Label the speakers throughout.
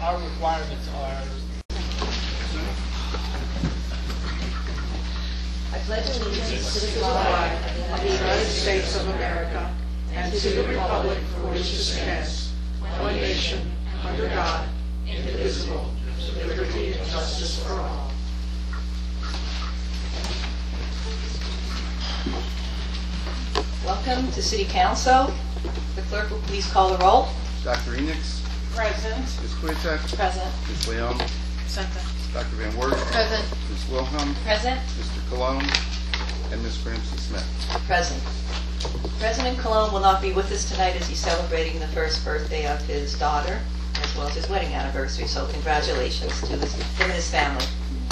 Speaker 1: our requirements are.
Speaker 2: I pledge allegiance to the
Speaker 3: flag of the United States of America and to the republic for which it stands, one nation, under God, indivisible, with liberty and justice for all.
Speaker 2: Welcome to City Council. The clerk will please call the roll.
Speaker 4: Dr. Enix.
Speaker 2: Present.
Speaker 4: Ms. Kwiatek.
Speaker 2: Present.
Speaker 4: Ms. Leon.
Speaker 2: Present.
Speaker 4: Dr. Van Wert.
Speaker 2: Present.
Speaker 4: Ms. Wilhelm.
Speaker 2: Present.
Speaker 4: Mr. Cologne. And Ms. Ramsey-Smith.
Speaker 2: Present. President Cologne will not be with us tonight as he's celebrating the first birthday of his daughter, as well as his wedding anniversary, so congratulations to him and his family.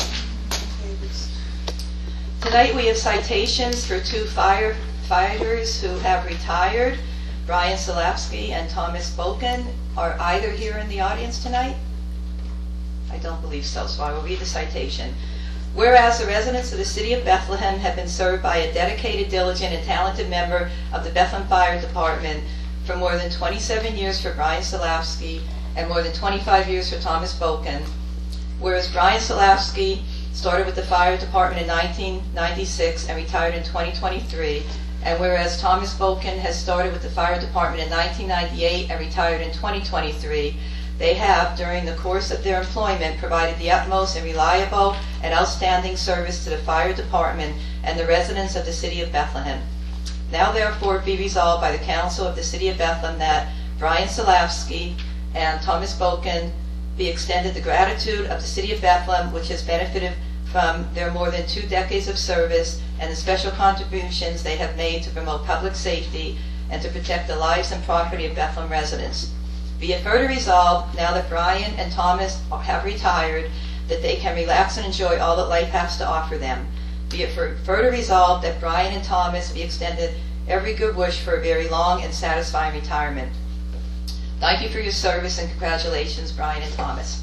Speaker 2: Tonight we have citations for two firefighters who have retired. Brian Salapsky and Thomas Boken are either here in the audience tonight? I don't believe so, so I will read the citation. Whereas the residents of the city of Bethlehem have been served by a dedicated, diligent, and talented member of the Bethlehem Fire Department for more than 27 years for Brian Salapsky and more than 25 years for Thomas Boken. Whereas Brian Salapsky started with the fire department in 1996 and retired in 2023, and whereas Thomas Boken has started with the fire department in 1998 and retired in 2023, they have, during the course of their employment, provided the utmost and reliable and outstanding service to the fire department and the residents of the city of Bethlehem. Now therefore be resolved by the council of the city of Bethlehem that Brian Salapsky and Thomas Boken be extended the gratitude of the city of Bethlehem, which has benefited from their more than 2 decades of service and the special contributions they have made to promote public safety and to protect the lives and property of Bethlehem residents. Be it further resolved, now that Brian and Thomas have retired, that they can relax and enjoy all that life has to offer them. Be it further resolved that Brian and Thomas be extended every good wish for a very long and satisfying retirement. Thank you for your service and congratulations, Brian and Thomas.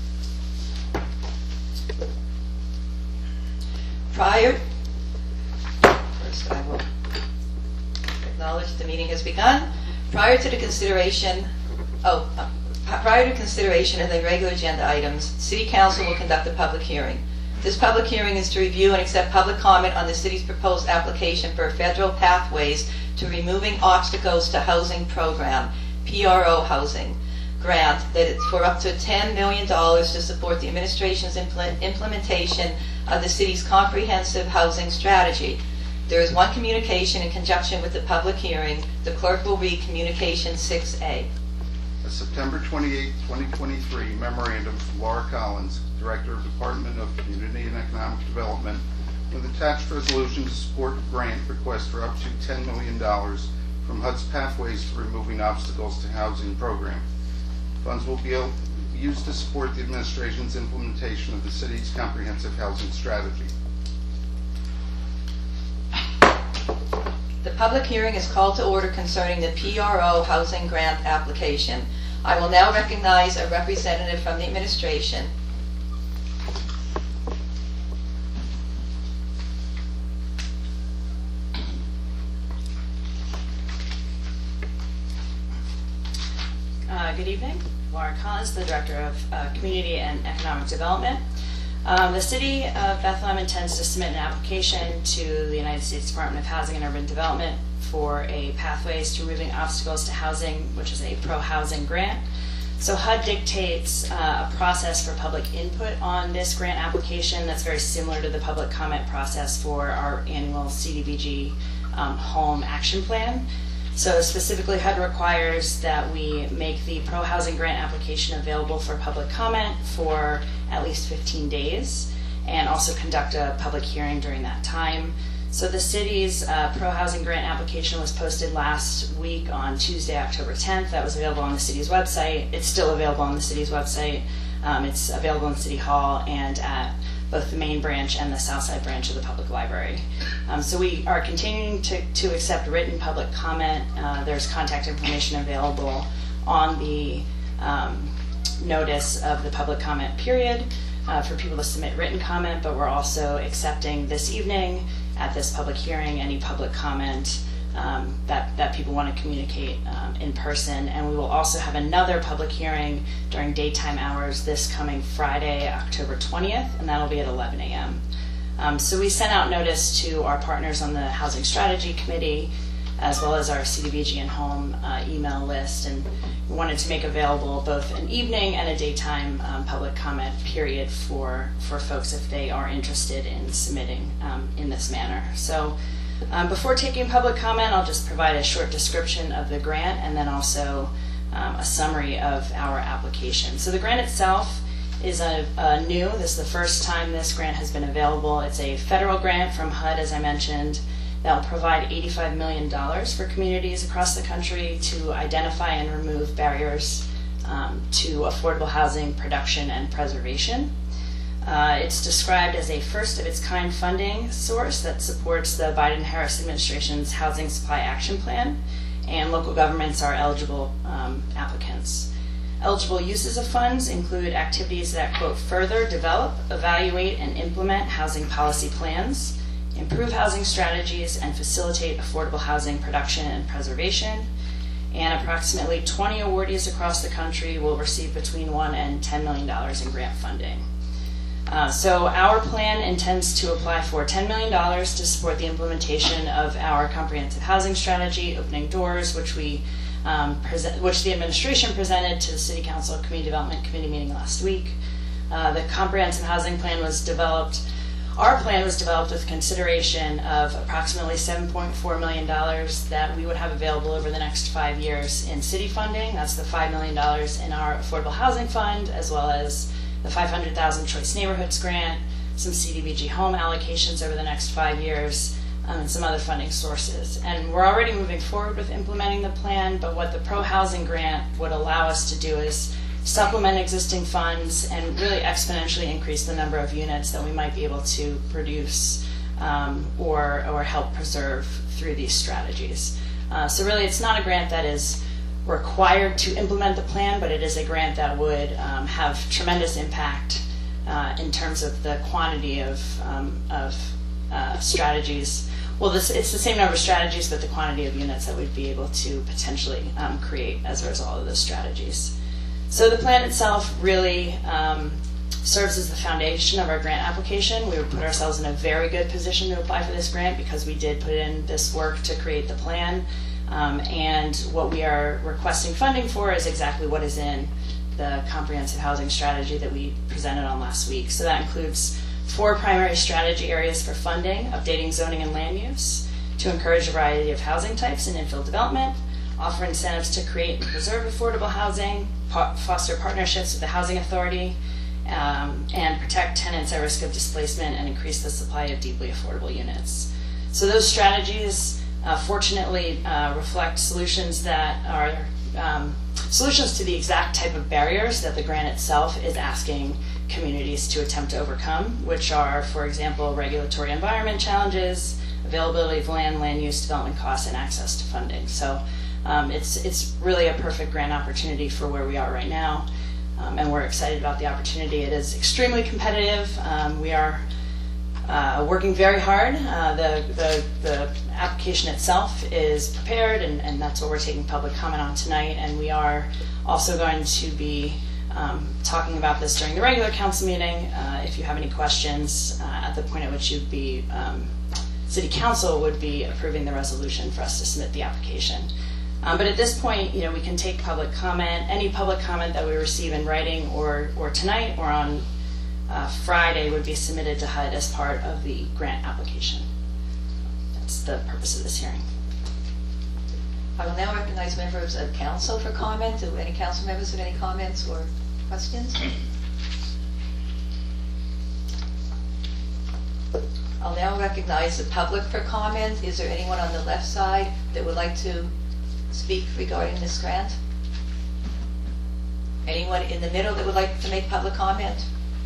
Speaker 2: First I will acknowledge the meeting has begun. Prior to consideration of the regular agenda items, City Council will conduct a public hearing. This public hearing is to review and accept public comment on the city's proposed application for Federal Pathways to Removing Obstacles to Housing Program, PRO Housing, grant that it's for up to $10 million to support the administration's implementation of the city's comprehensive housing strategy. There is one communication in conjunction with the public hearing. The clerk will read Communication 6A.
Speaker 4: A September 28, 2023 memorandum from Laura Collins, Director of Department of Community and Economic Development, with attached resolution to support a grant request for up to $10 million from HUD's Pathways to Removing Obstacles to Housing program. Funds will be used to support the administration's implementation of the city's comprehensive housing strategy.
Speaker 2: The public hearing is called to order concerning the PRO housing grant application. I will now recognize a representative from the administration.
Speaker 5: Good evening. Laura Collins, the Director of Community and Economic Development. The City of Bethlehem intends to submit an application to the United States Department of Housing and Urban Development for a Pathways to Removing Obstacles to Housing, which is a pro-housing grant. So HUD dictates a process for public input on this grant application that's very similar to the public comment process for our annual CDBG home action plan. So specifically, HUD requires that we make the pro-housing grant application available for public comment for at least 15 days and also conduct a public hearing during that time. So the city's pro-housing grant application was posted last week on Tuesday, October 10th. That was available on the city's website. It's still available on the city's website. It's available in City Hall and at both the main branch and the Southside branch of the public library. So we are continuing to accept written public comment. There's contact information available on the notice of the public comment period for people to submit written comment, but we're also accepting this evening at this public hearing any public comment that people want to communicate in person. And we will also have another public hearing during daytime hours this coming Friday, October 20th, and that'll be at 11 a.m. So we sent out notice to our partners on the Housing Strategy Committee, as well as our CDBG and Home email list, and we wanted to make available both an evening and a daytime public comment period for folks if they are interested in submitting in this manner. So before taking public comment, I'll just provide a short description of the grant and then also a summary of our application. So the grant itself is new. This is the first time this grant has been available. It's a federal grant from HUD, as I mentioned, that will provide $85 million for communities across the country to identify and remove barriers to affordable housing production and preservation. It's described as a first-of-its-kind funding source that supports the Biden-Harris administration's Housing Supply Action Plan, and local governments are eligible applicants. Eligible uses of funds include activities that, quote, further develop, evaluate, and implement housing policy plans, improve housing strategies, and facilitate affordable housing production and preservation. And approximately 20 awardees across the country will receive between $1 and $10 million in grant funding. So our plan intends to apply for $10 million to support the implementation of our comprehensive housing strategy, Opening Doors, which the administration presented to the City Council Community Development Committee meeting last week. The comprehensive housing plan was developed. Our plan was developed with consideration of approximately $7.4 million that we would have available over the next 5 years in city funding. That's the $5 million in our Affordable Housing Fund, as well as the $500,000 Choice Neighborhoods Grant, some CDBG home allocations over the next 5 years, and some other funding sources. And we're already moving forward with implementing the plan, but what the Pro Housing Grant would allow us to do is supplement existing funds and really exponentially increase the number of units that we might be able to produce or help preserve through these strategies. So really it's not a grant that is required to implement the plan, but it is a grant that would have tremendous impact in terms of the quantity of strategies. Well, it's the same number of strategies, but the quantity of units that we'd be able to potentially create as a result of those strategies. So the plan itself really serves as the foundation of our grant application. We would put ourselves in a very good position to apply for this grant because we did put in this work to create the plan. And what we are requesting funding for is exactly what is in the comprehensive housing strategy that we presented on last week. So that includes 4 primary strategy areas for funding: updating zoning and land use, to encourage a variety of housing types and infill development, offer incentives to create and preserve affordable housing, foster partnerships with the Housing Authority, and protect tenants at risk of displacement and increase the supply of deeply affordable units. So those strategies fortunately reflect solutions that are solutions to the exact type of barriers that the grant itself is asking communities to attempt to overcome, which are, for example, regulatory environment challenges, availability of land, land use, development costs, and access to funding. So it's really a perfect grant opportunity for where we are right now, and we're excited about the opportunity. It is extremely competitive. We are working very hard. The application itself is prepared, and that's what we're taking public comment on tonight. And we are also going to be talking about this during the regular council meeting. If you have any questions at the point at which you'd be, City Council would be approving the resolution for us to submit the application. But at this point, we can take public comment. Any public comment that we receive in writing or tonight or on Friday would be submitted to HUD as part of the grant application. That's the purpose of this hearing.
Speaker 2: I will now recognize members of council for comment. Do any council members have any comments or questions? I'll now recognize the public for comment. Is there anyone on the left side that would like to speak regarding this grant? Anyone in the middle that would like to make public comment?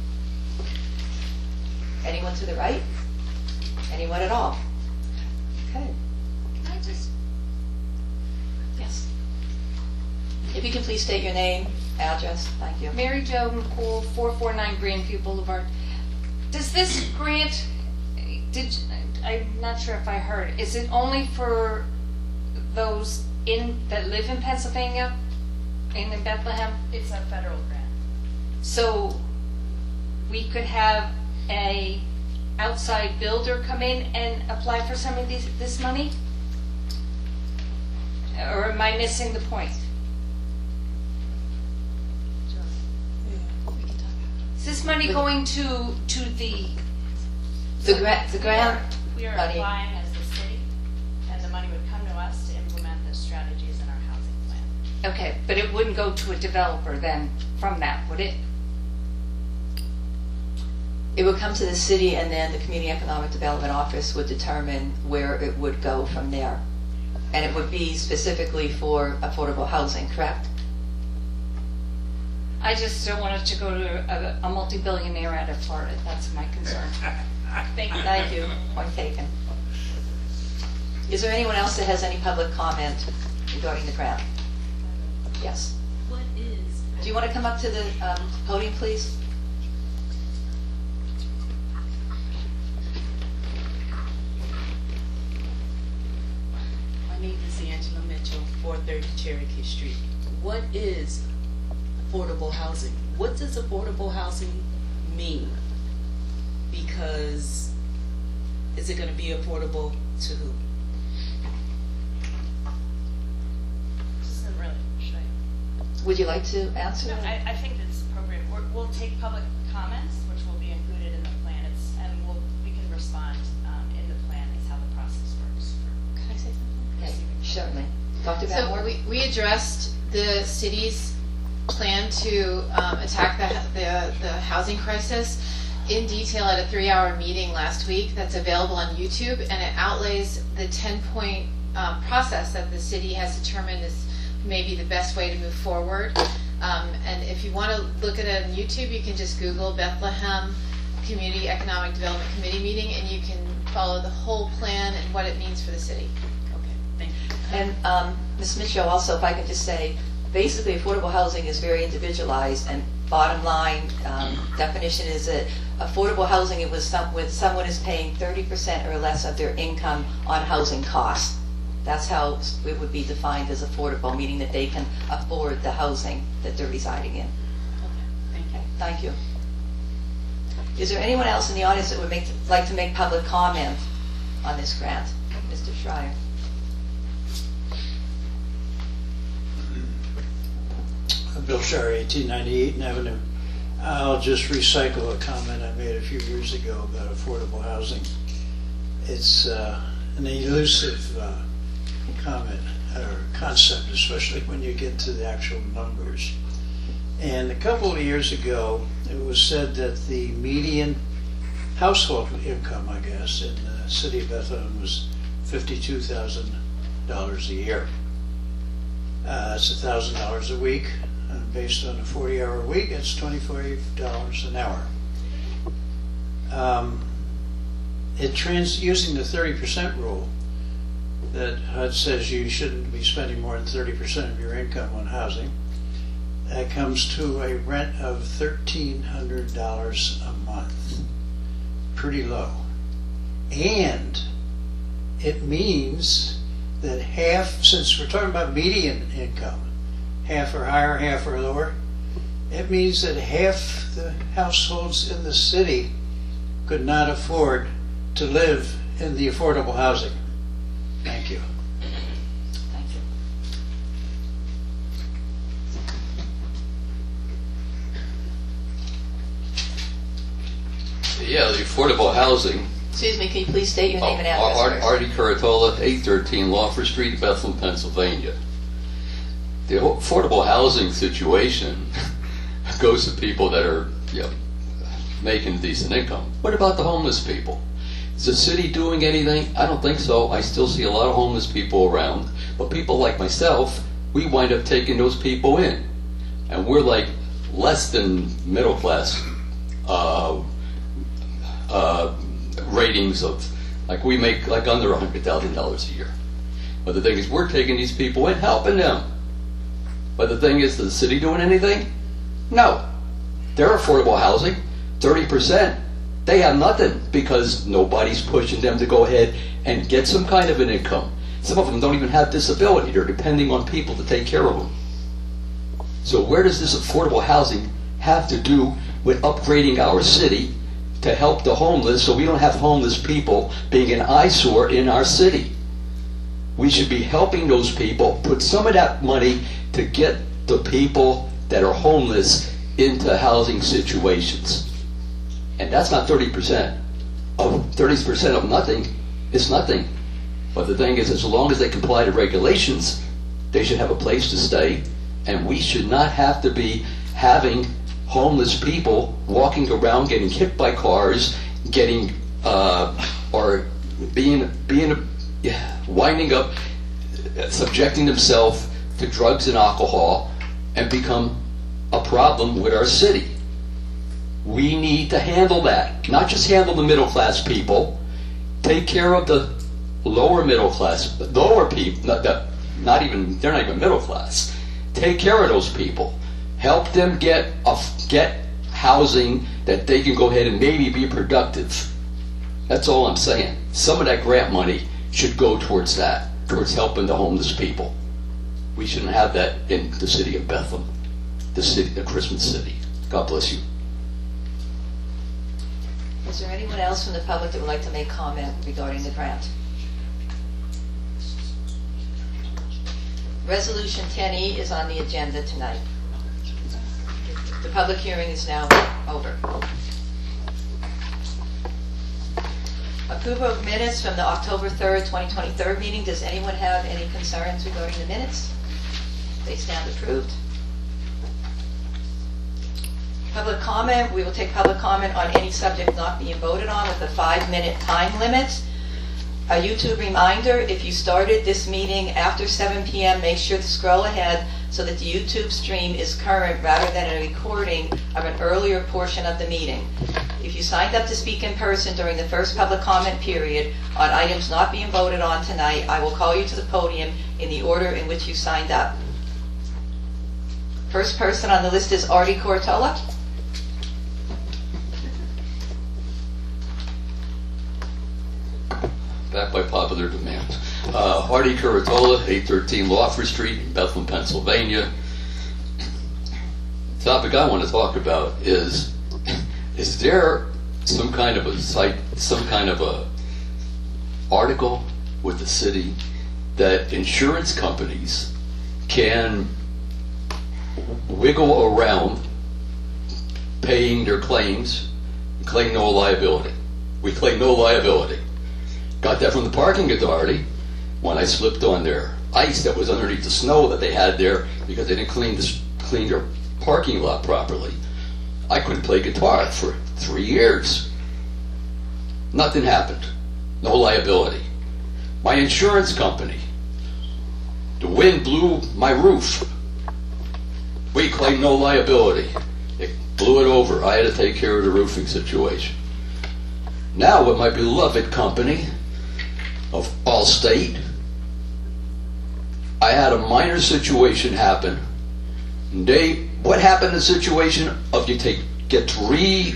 Speaker 2: Anyone to the right? Anyone at all? Okay.
Speaker 1: Can I just...
Speaker 2: Yes. If you can please state your name, address. Thank you.
Speaker 1: Mary Jo McCool, 449 Grandview Boulevard. Does this grant, I'm not sure if I heard, is it only for those that live in Pennsylvania and in Bethlehem?
Speaker 5: It's a federal grant.
Speaker 1: So we could have a outside builder come in and apply for some of this money? Or am I missing the point? Is this money going to
Speaker 2: The grant
Speaker 5: We are
Speaker 2: money.
Speaker 5: applying as the city, and the money would come to us to implement the strategies in our housing plan.
Speaker 1: Okay, but it wouldn't go to a developer then from that, would it?
Speaker 2: It would come to the city, and then the Community Economic Development Office would determine where it would go from there. And it would be specifically for affordable housing, correct?
Speaker 1: I just don't want it to go to a multi-billionaire out of Florida. That's my concern.
Speaker 5: Thank you.
Speaker 2: Thank you. Point taken. Is there anyone else that has any public comment regarding the grant? Yes.
Speaker 6: What is?
Speaker 2: Do you want to come up to the podium, please?
Speaker 6: My name is Angela Mitchell, 430 Cherokee Street. What is affordable housing? What does affordable housing mean? Because is it going to be affordable to who?
Speaker 5: This isn't really, should I?
Speaker 2: Would you like to answer?
Speaker 5: No, I think it's appropriate. We'll take public comments, which will be included in the plan, and we can respond in the plan. Is how the process works.
Speaker 7: Can I say something?
Speaker 2: Okay, certainly. Dr. Van
Speaker 7: So
Speaker 2: Moor?
Speaker 7: we addressed the city's plan to attack the housing crisis in detail at a 3-hour meeting last week that's available on YouTube, and it outlays the 10-point process that the city has determined is maybe the best way to move forward. And if you want to look at it on YouTube, you can just Google Bethlehem Community Economic Development Committee meeting, and you can follow the whole plan and what it means for the city.
Speaker 6: Okay, thank you.
Speaker 2: And Ms. Mitchell, also, if I could just say, basically affordable housing is very individualized, and bottom line definition is that affordable housing, it was when someone is paying 30% or less of their income on housing costs. That's how it would be defined as affordable, meaning that they can afford the housing that they're residing in.
Speaker 6: Okay, thank you.
Speaker 2: Thank you. Is there anyone else in the audience that would like to make public comment on this grant? Mr. Schreier.
Speaker 8: Bill Schreier, 1898 Avenue. I'll just recycle a comment I made a few years ago about affordable housing. It's an elusive comment or concept, especially when you get to the actual numbers. And a couple of years ago, it was said that the median household income, I guess, in the city of Bethlehem was $52,000 a year. It's $1,000 a week. And based on a 40-hour week, it's $25 an hour. Using the 30% rule that HUD says you shouldn't be spending more than 30% of your income on housing, that comes to a rent of $1,300 a month. Pretty low. And it means that half, since we're talking about median income, half are higher, half are lower, it means that half the households in the city could not afford to live in the affordable housing. Thank you.
Speaker 2: Thank you.
Speaker 9: Yeah, the affordable housing.
Speaker 2: Excuse me, can you please state your name and address? first?
Speaker 9: Artie Curatola, 813 Lawford Street, Bethlehem, Pennsylvania. The affordable housing situation goes to people that are making a decent income. What about the homeless people? Is the city doing anything? I don't think so. I still see a lot of homeless people around. But people like myself, we wind up taking those people in. And we're like less than middle class ratings of, like we make like under $100,000 a year. But the thing is, we're taking these people in, helping them. But the thing is the city doing anything? No. They're affordable housing, 30%. They have nothing because nobody's pushing them to go ahead and get some kind of an income. Some of them don't even have disability. They're depending on people to take care of them. So where does this affordable housing have to do with upgrading our city to help the homeless so we don't have homeless people being an eyesore in our city? We should be helping those people, put some of that money to get the people that are homeless into housing situations. And that's not 30%. Of 30% of nothing, it's nothing. But the thing is, as long as they comply to regulations, they should have a place to stay, and we should not have to be having homeless people walking around getting hit by cars, getting or being winding up, subjecting themselves to drugs and alcohol, and become a problem with our city. We need to handle that, not just handle the middle class people. Take care of the lower middle class, lower people. They're not even middle class. Take care of those people. Help them get housing that they can go ahead and maybe be productive. That's all I'm saying. Some of that grant money should go towards that, towards helping the homeless people. We shouldn't have that in the city of Bethlehem, the Christmas city. God bless you.
Speaker 2: Is there anyone else from the public that would like to make comment regarding the grant? Resolution 10E is on the agenda tonight. The public hearing is now over. Approval of minutes from the October 3rd, 2023 meeting. Does anyone have any concerns regarding the minutes? They stand approved. Public comment. We will take public comment on any subject not being voted on with a 5-minute time limit. A YouTube reminder, if you started this meeting after 7 p.m., make sure to scroll ahead so that the YouTube stream is current rather than a recording of an earlier portion of the meeting. If you signed up to speak in person during the first public comment period on items not being voted on tonight, I will call you to the podium in the order in which you signed up. First person on the list is Artie Cortola.
Speaker 9: Back by popular demand. Artie Curatola, 813 Lawford Street, Bethlehem, Pennsylvania. The topic I want to talk about is there some kind of a site, some kind of a article with the city that insurance companies can wiggle around paying their claims, claim no liability? We claim no liability. Got that from the parking authority when I slipped on their ice that was underneath the snow that they had there because they didn't clean their parking lot properly. I couldn't play guitar for 3 years. Nothing happened. No liability. My insurance company, the wind blew my roof. We claimed no liability. It blew it over. I had to take care of the roofing situation. Now with my beloved company of Allstate, I had a minor situation happen. What happened in the situation of you get three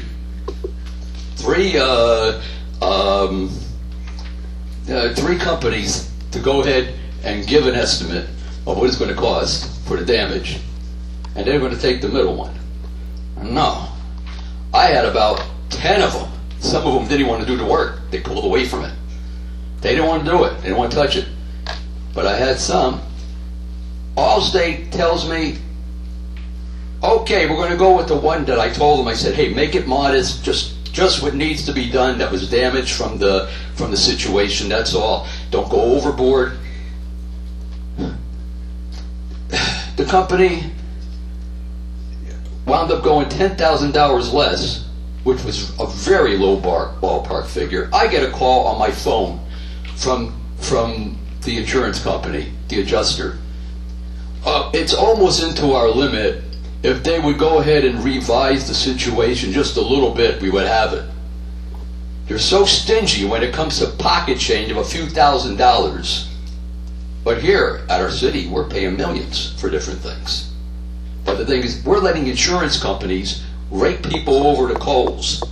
Speaker 9: companies to go ahead and give an estimate of what it's going to cost for the damage, and they're going to take the middle one. No. I had about 10 of them. Some of them didn't want to do the work. They pulled away from it. They didn't want to do it. They didn't want to touch it. But I had some. Allstate tells me, okay, we're going to go with the one that I told them. I said, hey, make it modest, just what needs to be done that was damaged from the situation, that's all. Don't go overboard. The company wound up going $10,000 less, which was a very low ballpark figure. I get a call on my phone from the insurance company, the adjuster. It's almost into our limit. If they would go ahead and revise the situation just a little bit, we would have it. They're so stingy when it comes to pocket change of a few $1,000s. But here at our city, we're paying millions for different things. But the thing is, we're letting insurance companies rake people over the coals.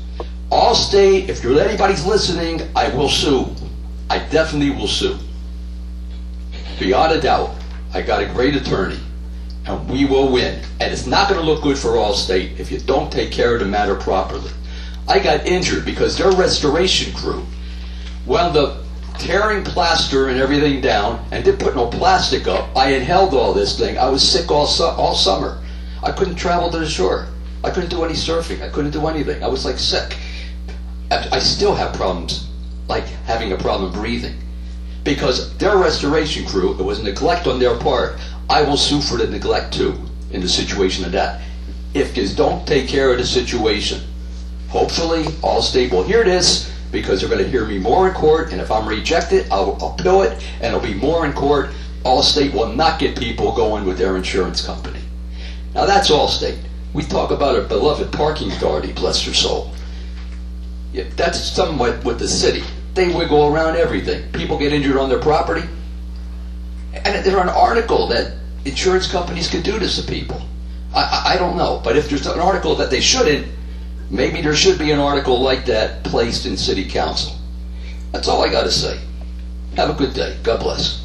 Speaker 9: Allstate, if anybody's listening, I will sue. I definitely will sue. beyond a doubt, I got a great attorney, and we will win. And it's not going to look good for Allstate if you don't take care of the matter properly. I got injured because their restoration crew wound up tearing plaster and everything down and didn't put no plastic up. I inhaled all this thing. I was sick all summer. I couldn't travel to the shore. I couldn't do any surfing. I couldn't do anything. I was like sick. I still have problems, like having a problem breathing. Because their restoration crew, it was neglect on their part. I will sue for the neglect too, in the situation of that. If you don't take care of the situation, hopefully Allstate will hear this, because they're going to hear me more in court, and if I'm rejected, I'll appeal it, and it'll be more in court. Allstate will not get people going with their insurance company. Now that's Allstate. We talk about our beloved parking authority, bless their soul. Yeah, that's somewhat with the city. They wiggle around everything. People get injured on their property. And there's an article that insurance companies could do this to people. I don't know. But if there's an article that they shouldn't, maybe there should be an article like that placed in City Council. That's all I got to say. Have a good day. God bless.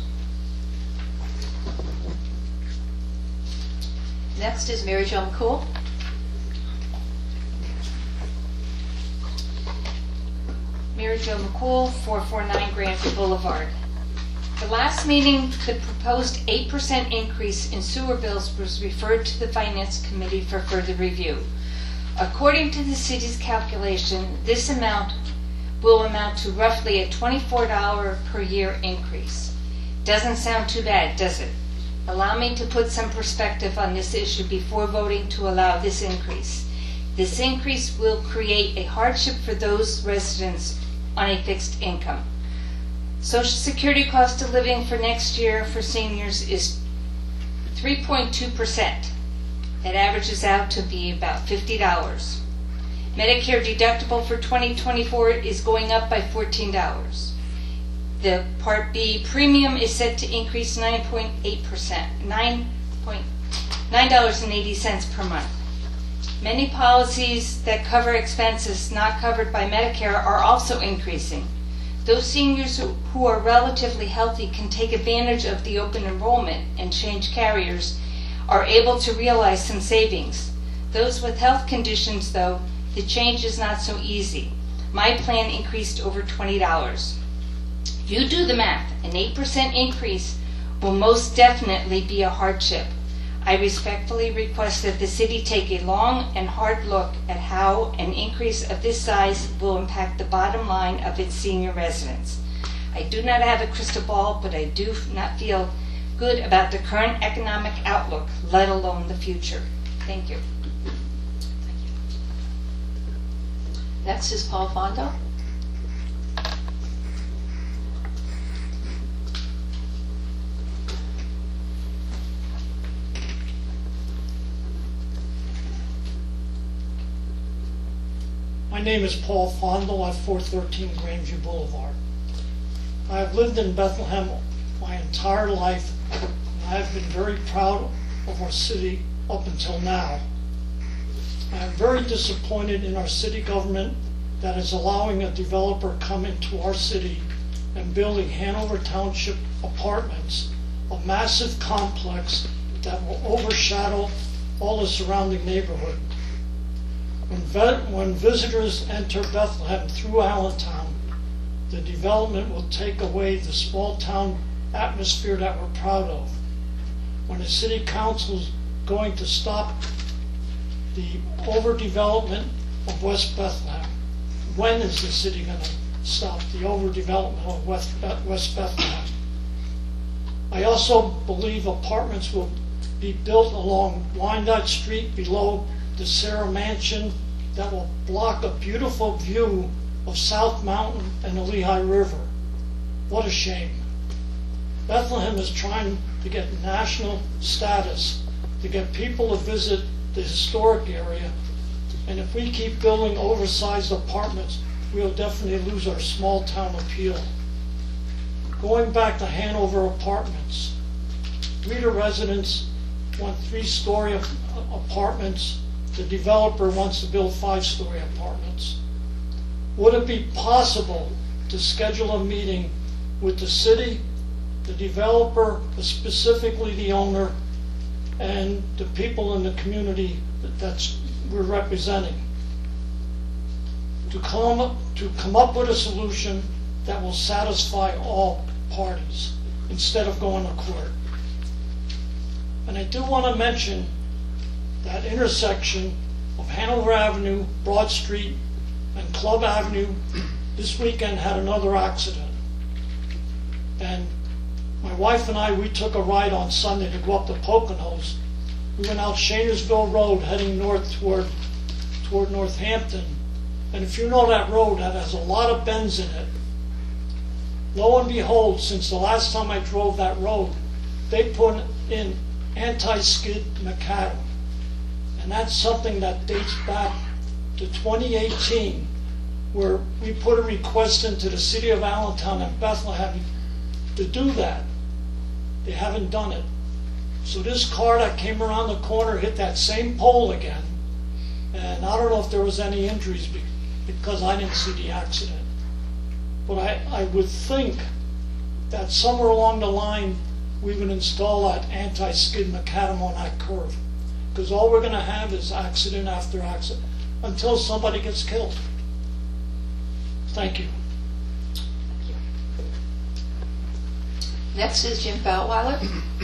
Speaker 2: Next is Mary Jo McCool.
Speaker 1: Mary Jo McCool, 449 Grandview Boulevard. The last meeting, the proposed 8% increase in sewer bills was referred to the Finance Committee for further review. According to the city's calculation, this amount will amount to roughly a $24 per year increase. Doesn't sound too bad, does it? Allow me to put some perspective on this issue before voting to allow this increase. This increase will create a hardship for those residents on a fixed income. Social Security cost of living for next year for seniors is 3.2%. That averages out to be about $50. Medicare deductible for 2024 is going up by $14. The Part B premium is set to increase 9.8%, $9.80 per month. Many policies that cover expenses not covered by Medicare are also increasing. Those seniors who are relatively healthy can take advantage of the open enrollment and change carriers are able to realize some savings. Those with health conditions, though, the change is not so easy. My plan increased over $20. You do the math. An 8% increase will most definitely be a hardship. I respectfully request that the city take a long and hard look at how an increase of this size will impact the bottom line of its senior residents. I do not have a crystal ball, but I do not feel good about the current economic outlook, let alone the future. Thank you.
Speaker 2: Next is Paul Fondo.
Speaker 3: My name is Paul Fondel at 413 Grandview Boulevard. I have lived in Bethlehem my entire life, and I have been very proud of our city up until now. I am very disappointed in our city government that is allowing a developer come into our city and building Hanover Township apartments, a massive complex that will overshadow all the surrounding neighborhood. When visitors enter Bethlehem through Allentown, the development will take away the small town atmosphere that we're proud of. When the city council is going to stop the overdevelopment of West Bethlehem, when is the city going to stop the overdevelopment of West Bethlehem? I also believe apartments will be built along Wyandotte Street below the Sarah Mansion that will block a beautiful view of South Mountain and the Lehigh River. What a shame. Bethlehem is trying to get national status, to get people to visit the historic area, and if we keep building oversized apartments, we'll definitely lose our small town appeal. Going back to Hanover Apartments, Rita residents want 3-story apartments. The developer wants to build 5-story apartments. Would it be possible to schedule a meeting with the city, the developer, specifically the owner, and the people in the community that we're representing, to come up with a solution that will satisfy all parties instead of going to court. And I do want to mention that intersection of Hanover Avenue, Broad Street, and Club Avenue this weekend had another accident. And my wife and I, we took a ride on Sunday to go up to Poconos. We went out Shanersville Road heading north toward Northampton. And if you know that road, that has a lot of bends in it. Lo and behold, since the last time I drove that road, they put in anti-skid macadam. And that's something that dates back to 2018, where we put a request into the city of Allentown and Bethlehem to do that. They haven't done it. So this car that came around the corner hit that same pole again. And I don't know if there was any injuries because I didn't see the accident. But I would think that somewhere along the line we would install that anti-skid macadam on that curve. Because all we're going to have is accident after accident until somebody gets killed. Thank you.
Speaker 2: Next is Jim Boutweiler.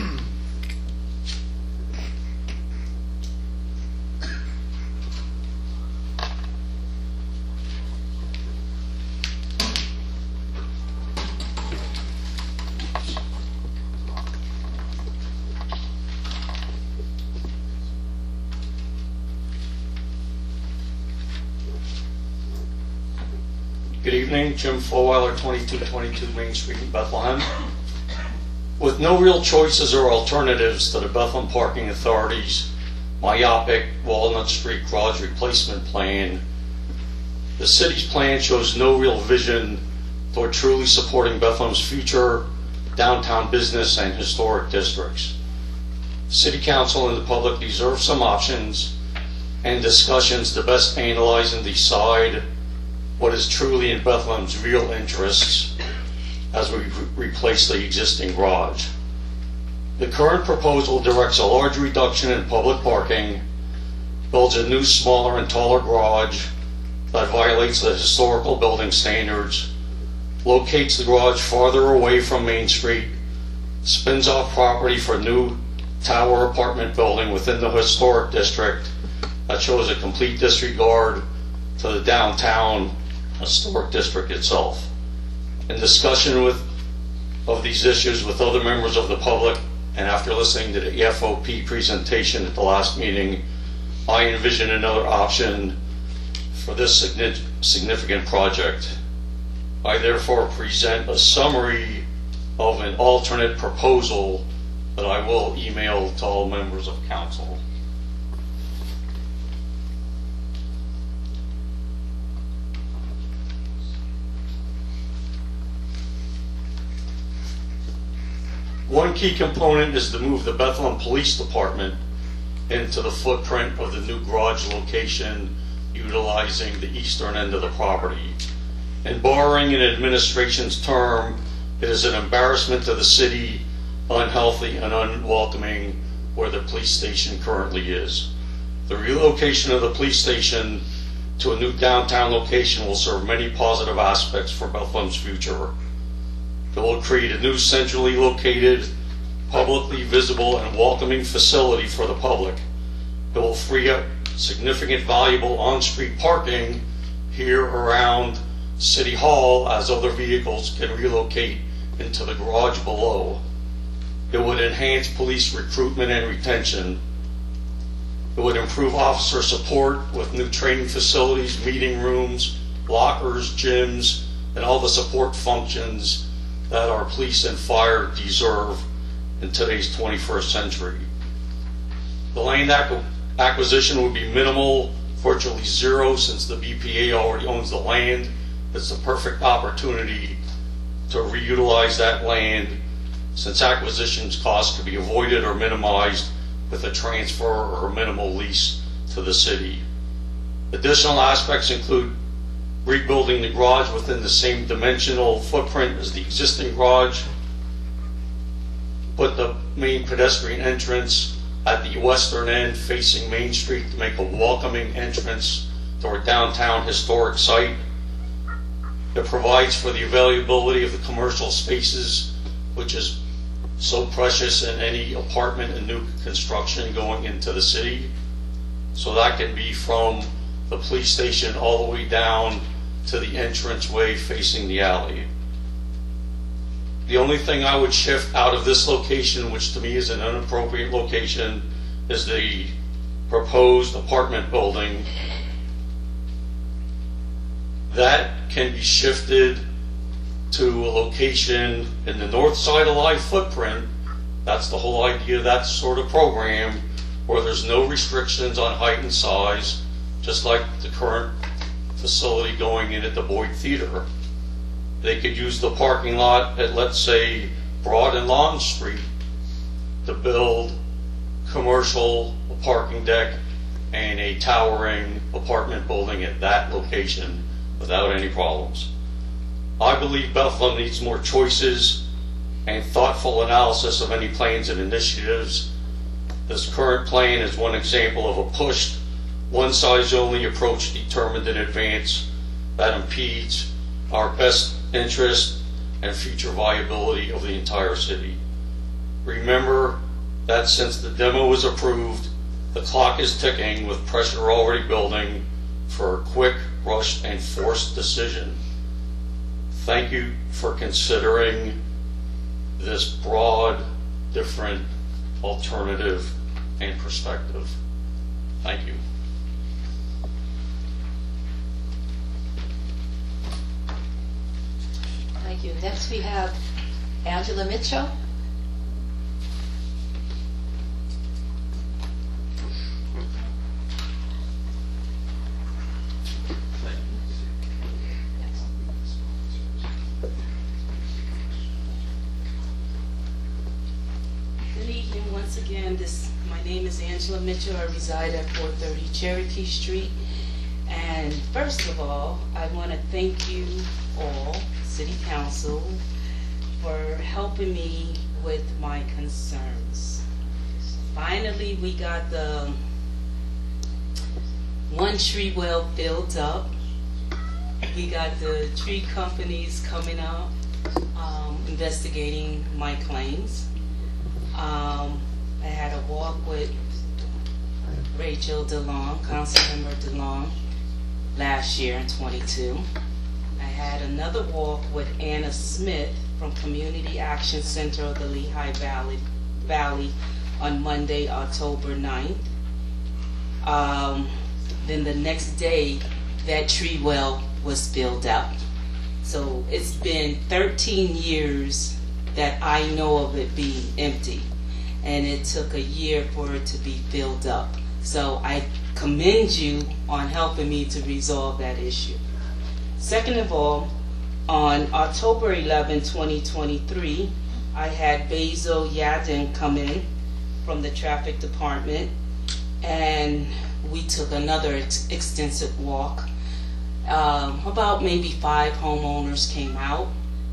Speaker 10: Good evening, Jim Fulweiler, 2222 Main Street in Bethlehem. With no real choices or alternatives to the Bethlehem Parking Authority's myopic Walnut Street garage replacement plan, the city's plan shows no real vision toward truly supporting Bethlehem's future downtown business and historic districts. City Council and the public deserve some options and discussions to best analyze and decide what is truly in Bethlehem's real interests as we replace the existing garage. The current proposal directs a large reduction in public parking, builds a new, smaller and taller garage that violates the historical building standards, locates the garage farther away from Main Street, spins off property for a new tower apartment building within the historic district that shows a complete disregard to the downtown historic district itself. In discussion of these issues with other members of the public, and after listening to the FOP presentation at the last meeting, I envision another option for this significant project. I therefore present a summary of an alternate proposal that I will email to all members of council. One key component is to move the Bethlehem Police Department into the footprint of the new garage location utilizing the eastern end of the property. And borrowing an administration's term, it is an embarrassment to the city, unhealthy and unwelcoming where the police station currently is. The relocation of the police station to a new downtown location will serve many positive aspects for Bethlehem's future. It will create a new centrally located, publicly visible and welcoming facility for the public. It will free up significant valuable on-street parking here around City Hall as other vehicles can relocate into the garage below. It would enhance police recruitment and retention. It would improve officer support with new training facilities, meeting rooms, lockers, gyms, and all the support functions that our police and fire deserve in today's 21st century. The land acquisition would be minimal, virtually zero, since the BPA already owns the land. It's the perfect opportunity to reutilize that land, since acquisitions costs could be avoided or minimized with a transfer or a minimal lease to the city. Additional aspects include rebuilding the garage within the same dimensional footprint as the existing garage, put the main pedestrian entrance at the western end facing Main Street to make a welcoming entrance to our downtown historic site. It provides for the availability of the commercial spaces, which is so precious in any apartment and new construction going into the city. So that can be from the police station all the way down to the entranceway facing the alley. The only thing I would shift out of this location, which to me is an inappropriate location, is the proposed apartment building. That can be shifted to a location in the north side of Live Footprint. That's the whole idea of that sort of program, where there's no restrictions on height and size, just like the current facility going in at the Boyd Theater. They could use the parking lot at, let's say, Broad and Lawn Street to build commercial, a parking deck, and a towering apartment building at that location without any problems. I believe Bethlehem needs more choices and thoughtful analysis of any plans and initiatives. This current plan is one example of a pushed, one-size-only approach determined in advance that impedes our best interest and future viability of the entire city. Remember that since the demo was approved, the clock is ticking with pressure already building for a quick, rushed, and forced decision. Thank you for considering this broad, different alternative and perspective. Thank you.
Speaker 2: Thank you. Next we have Angela Mitchell.
Speaker 6: Good evening once again. My name is Angela Mitchell. I reside at 430 Cherokee Street. And first of all, I want to thank you all, City Council, for helping me with my concerns. Finally, we got the one tree well filled up. We got the tree companies coming up, investigating my claims. I had a walk with Rachel DeLong, Councilmember DeLong, last year in 22. I had another walk with Anna Smith from Community Action Center of the Lehigh Valley on Monday, October 9th. Then the next day, that tree well was filled up. So it's been 13 years that I know of it being empty, and it took a year for it to be filled up. So I commend you on helping me to resolve that issue. Second of all, on October 11, 2023, I had Basil Yadin come in from the traffic department, and we took another extensive walk. About maybe 5 homeowners came out,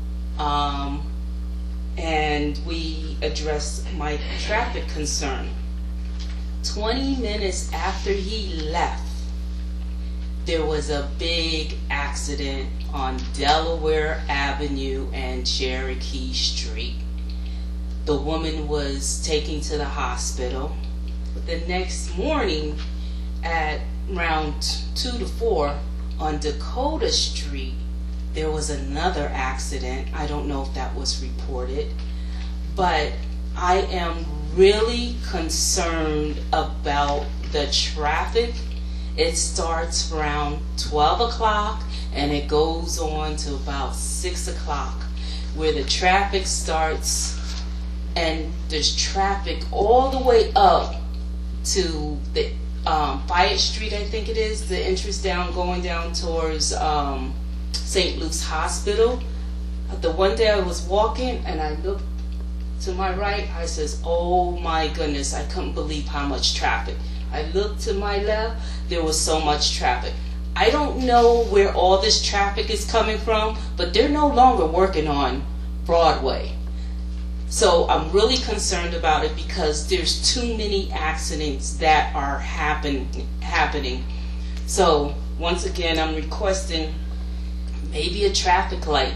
Speaker 6: and we addressed my traffic concern. 20 minutes after he left, there was a big accident on Delaware Avenue and Cherokee Street. The woman was taken to the hospital. The next morning at around 2 to 4 on Dakota Street, there was another accident. I don't know if that was reported, but I am really concerned about the traffic. It starts around 12 o'clock and it goes on to about 6 o'clock, where the traffic starts, and there's traffic all the way up to the Fayette Street, I think it is, the entrance going down towards St. Luke's Hospital. The one day I was walking and I looked to my right, I says, oh my goodness, I couldn't believe how much traffic. I looked to my left, there was so much traffic. I don't know where all this traffic is coming from, but they're no longer working on Broadway. So I'm really concerned about it because there's too many accidents that are happening. So once again, I'm requesting maybe a traffic light,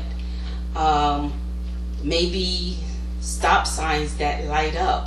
Speaker 6: maybe stop signs that light up.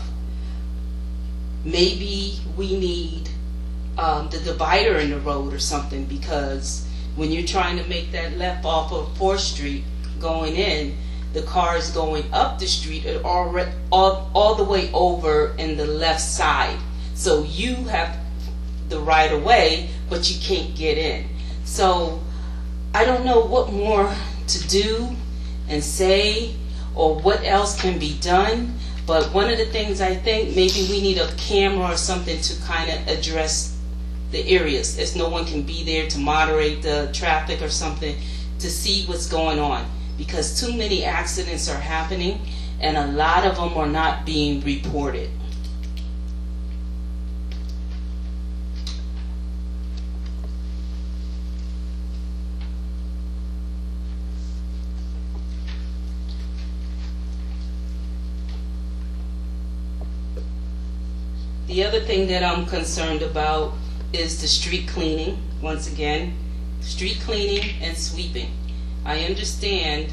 Speaker 6: Maybe we need the divider in the road or something, because when you're trying to make that left off of 4th Street going in, the cars going up the street are already all the way over in the left side. So you have the right of way, but you can't get in. So I don't know what more to do and say or what else can be done. But one of the things I think maybe we need a camera or something to kind of address the areas, as no one can be there to moderate the traffic or something to see what's going on. Because too many accidents are happening and a lot of them are not being reported. The other thing that I'm concerned about is the street cleaning. Once again, street cleaning and sweeping. I understand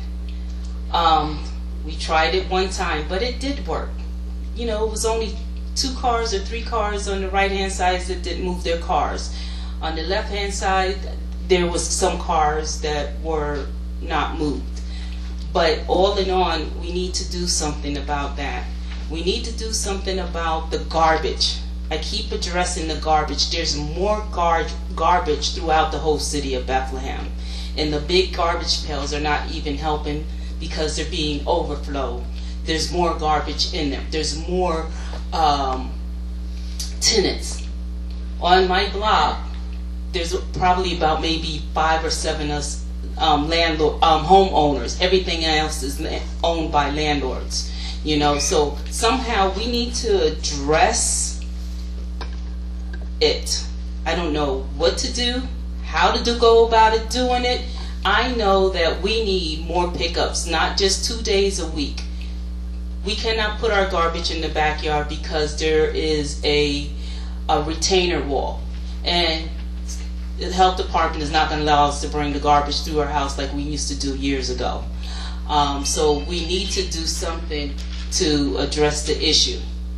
Speaker 6: we tried it one time, but it did work. You know, it was only 2 cars or 3 cars on the right-hand side that didn't move their cars. On the left-hand side, there was some cars that were not moved. But all in all, we need to do something about that. We need to do something about the garbage. I keep addressing the garbage. There's more garbage throughout the whole city of Bethlehem. And the big garbage pails are not even helping because they're being overflowed. There's more garbage in them. There's more tenants. On my block, there's probably about maybe 5 or 7 homeowners. Everything else is owned by landlords. You know, so somehow we need to address it. I don't know what to do, how to go about it, doing it. I know that we need more pickups, not just 2 days a week. We cannot put our garbage in the backyard because there is a retainer wall. And the health department is not going to allow us to bring the garbage through our house like we used to do years ago. So we need to do something to address the issue.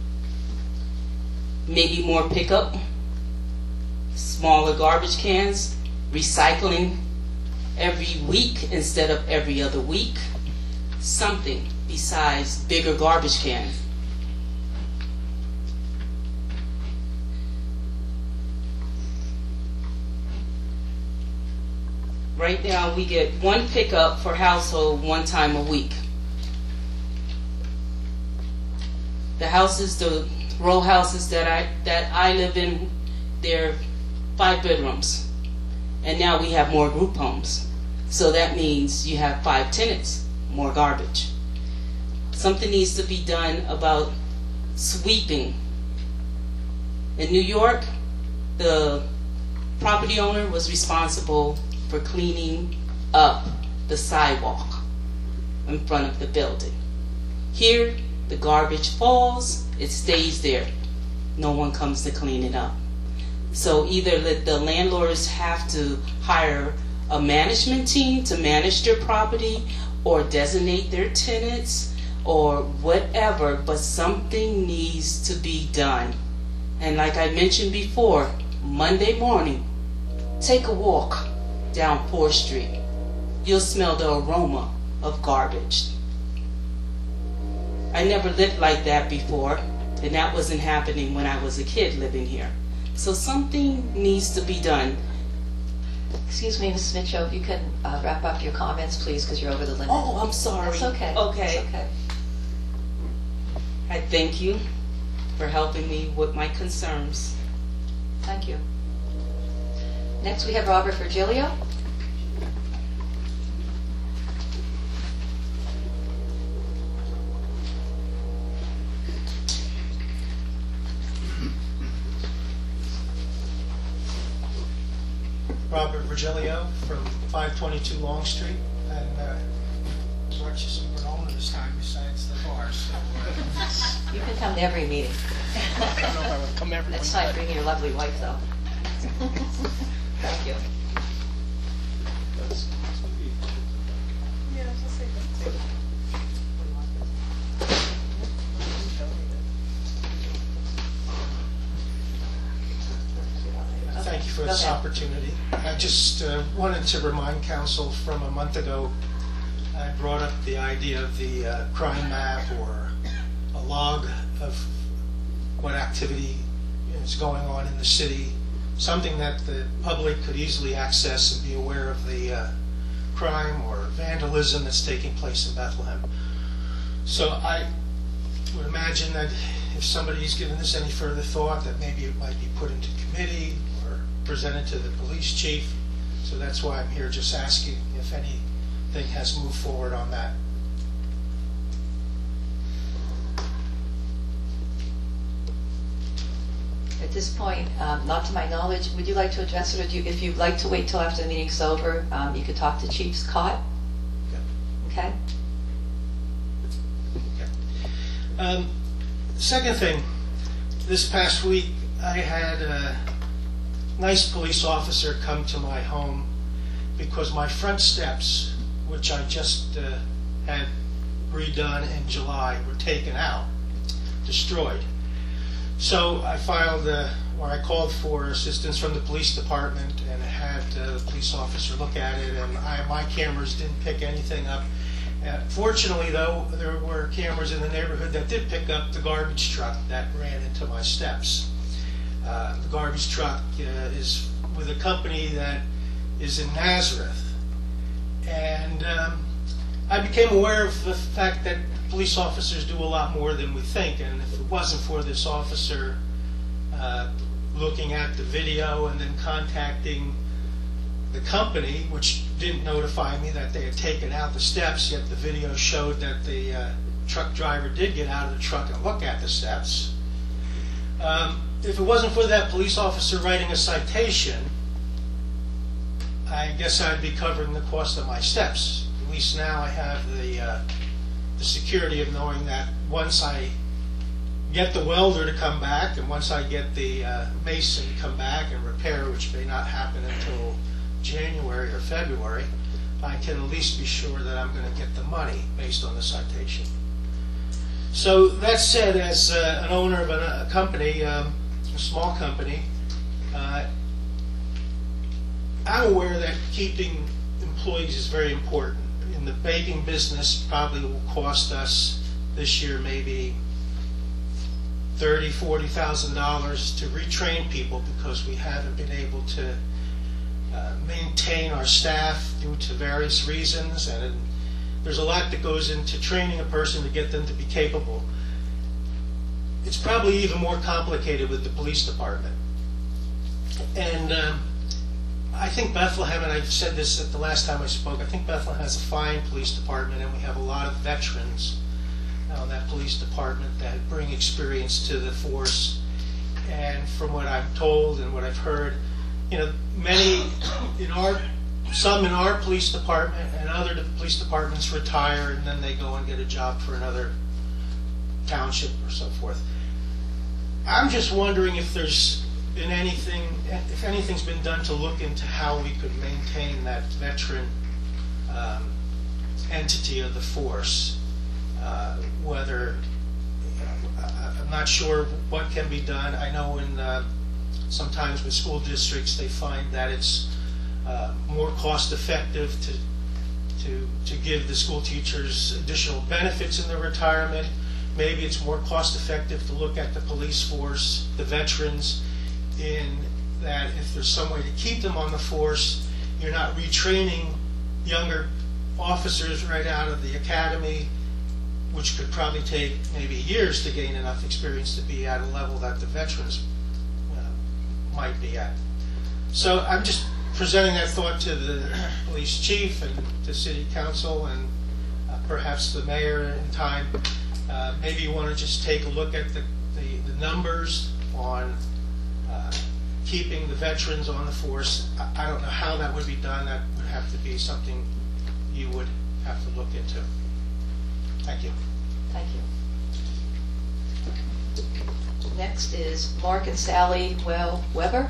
Speaker 6: Maybe more pickup, smaller garbage cans, recycling every week instead of every other week. Something besides bigger garbage cans. Right now we get 1 pickup for household 1 time a week. The houses, the row houses that I live in, they're 5 bedrooms. And now we have more group homes. So that means you have 5 tenants, more garbage. Something needs to be done about sweeping. In New York, the property owner was responsible for cleaning up the sidewalk in front of the building. Here, the garbage falls, it stays there. No one comes to clean it up. So either the landlords have to hire a management team to manage their property or designate their tenants or whatever, but something needs to be done. And like I mentioned before, Monday morning, take a walk down 4th Street. You'll smell the aroma of garbage. I never lived like that before, and that wasn't happening when I was a kid living here. So something needs to be done.
Speaker 2: Excuse me, Ms. Mitchell, if you can wrap up your comments, please, because you're over the limit.
Speaker 6: Oh, I'm sorry.
Speaker 2: That's okay.
Speaker 6: Okay.
Speaker 2: That's okay.
Speaker 6: I thank you for helping me with my concerns.
Speaker 2: Thank you. Next, we have Robert Virgilio.
Speaker 11: Robert Virgilio from 522 Long Street. And
Speaker 3: much as we're on this time besides the bar, so.
Speaker 2: You can come to every meeting.
Speaker 3: I don't know if I would come every
Speaker 2: Next
Speaker 3: one.
Speaker 2: time, bring your lovely wife, though. Thank you.
Speaker 3: Thank you for this
Speaker 2: Okay.
Speaker 3: opportunity. I just wanted to remind council from a month ago, I brought up the idea of the crime map or a log of what activity is going on in the city, something that the public could easily access and be aware of the crime or vandalism that's taking place in Bethlehem. So I would imagine that if somebody's given this any further thought, that maybe it might be put into committee or presented to the police chief. So that's why I'm here just asking if anything has moved forward on that.
Speaker 2: At this point, not to my knowledge, would you like to address it, or if you'd like to wait till after the meeting's over, you could talk to Chief Scott? Okay?
Speaker 3: Second thing, this past week I had a nice police officer come to my home because my front steps, which I just had redone in July, were taken out, destroyed. So I filed, or I called for assistance from the police department and had the police officer look at it, and my cameras didn't pick anything up. Fortunately, though, there were cameras in the neighborhood that did pick up the garbage truck that ran into my steps. The garbage truck is with a company that is in Nazareth. And I became aware of the fact that police officers do a lot more than we think, and if it wasn't for this officer looking at the video and then contacting the company, which didn't notify me that they had taken out the steps, yet the video showed that the truck driver did get out of the truck and look at the steps. If it wasn't for that police officer writing a citation, I guess I'd be covering the cost of my steps. At least now I have the security of knowing that once I get the welder to come back and once I get the mason to come back and repair, which may not happen until January or February, I can at least be sure that I'm going to get the money based on the citation. So that said, as an owner of a company, a small company, I'm aware that keeping employees is very important. In the baking business, probably will cost us this year maybe $30,000, $40,000 to retrain people because we haven't been able to maintain our staff due to various reasons, and there's a lot that goes into training a person to get them to be capable. It's probably even more complicated with the police department. And I think Bethlehem, and I've said this at the last time I spoke, I think Bethlehem has a fine police department, and we have a lot of veterans on that police department that bring experience to the force. And from what I'm told and what I've heard, you know, some in our police department and other police departments retire and then they go and get a job for another township or so forth. I'm just wondering if there's been if anything's been done to look into how we could maintain that veteran entity of the force. Whether, I'm not sure what can be done. I know sometimes with school districts they find that it's more cost effective to give the school teachers additional benefits in their retirement. Maybe it's more cost effective to look at the police force, the veterans, in that if there's some way to keep them on the force, you're not retraining younger officers right out of the academy, which could probably take maybe years to gain enough experience to be at a level that the veterans might be at. So I'm just presenting that thought to the police chief and to city council and perhaps the mayor in time. Maybe you want to just take a look at the numbers on keeping the veterans on the force. I don't know how that would be done. That would have to be something you would have to look into.
Speaker 8: Thank you.
Speaker 2: Thank you. Next is Mark and Sally Weber.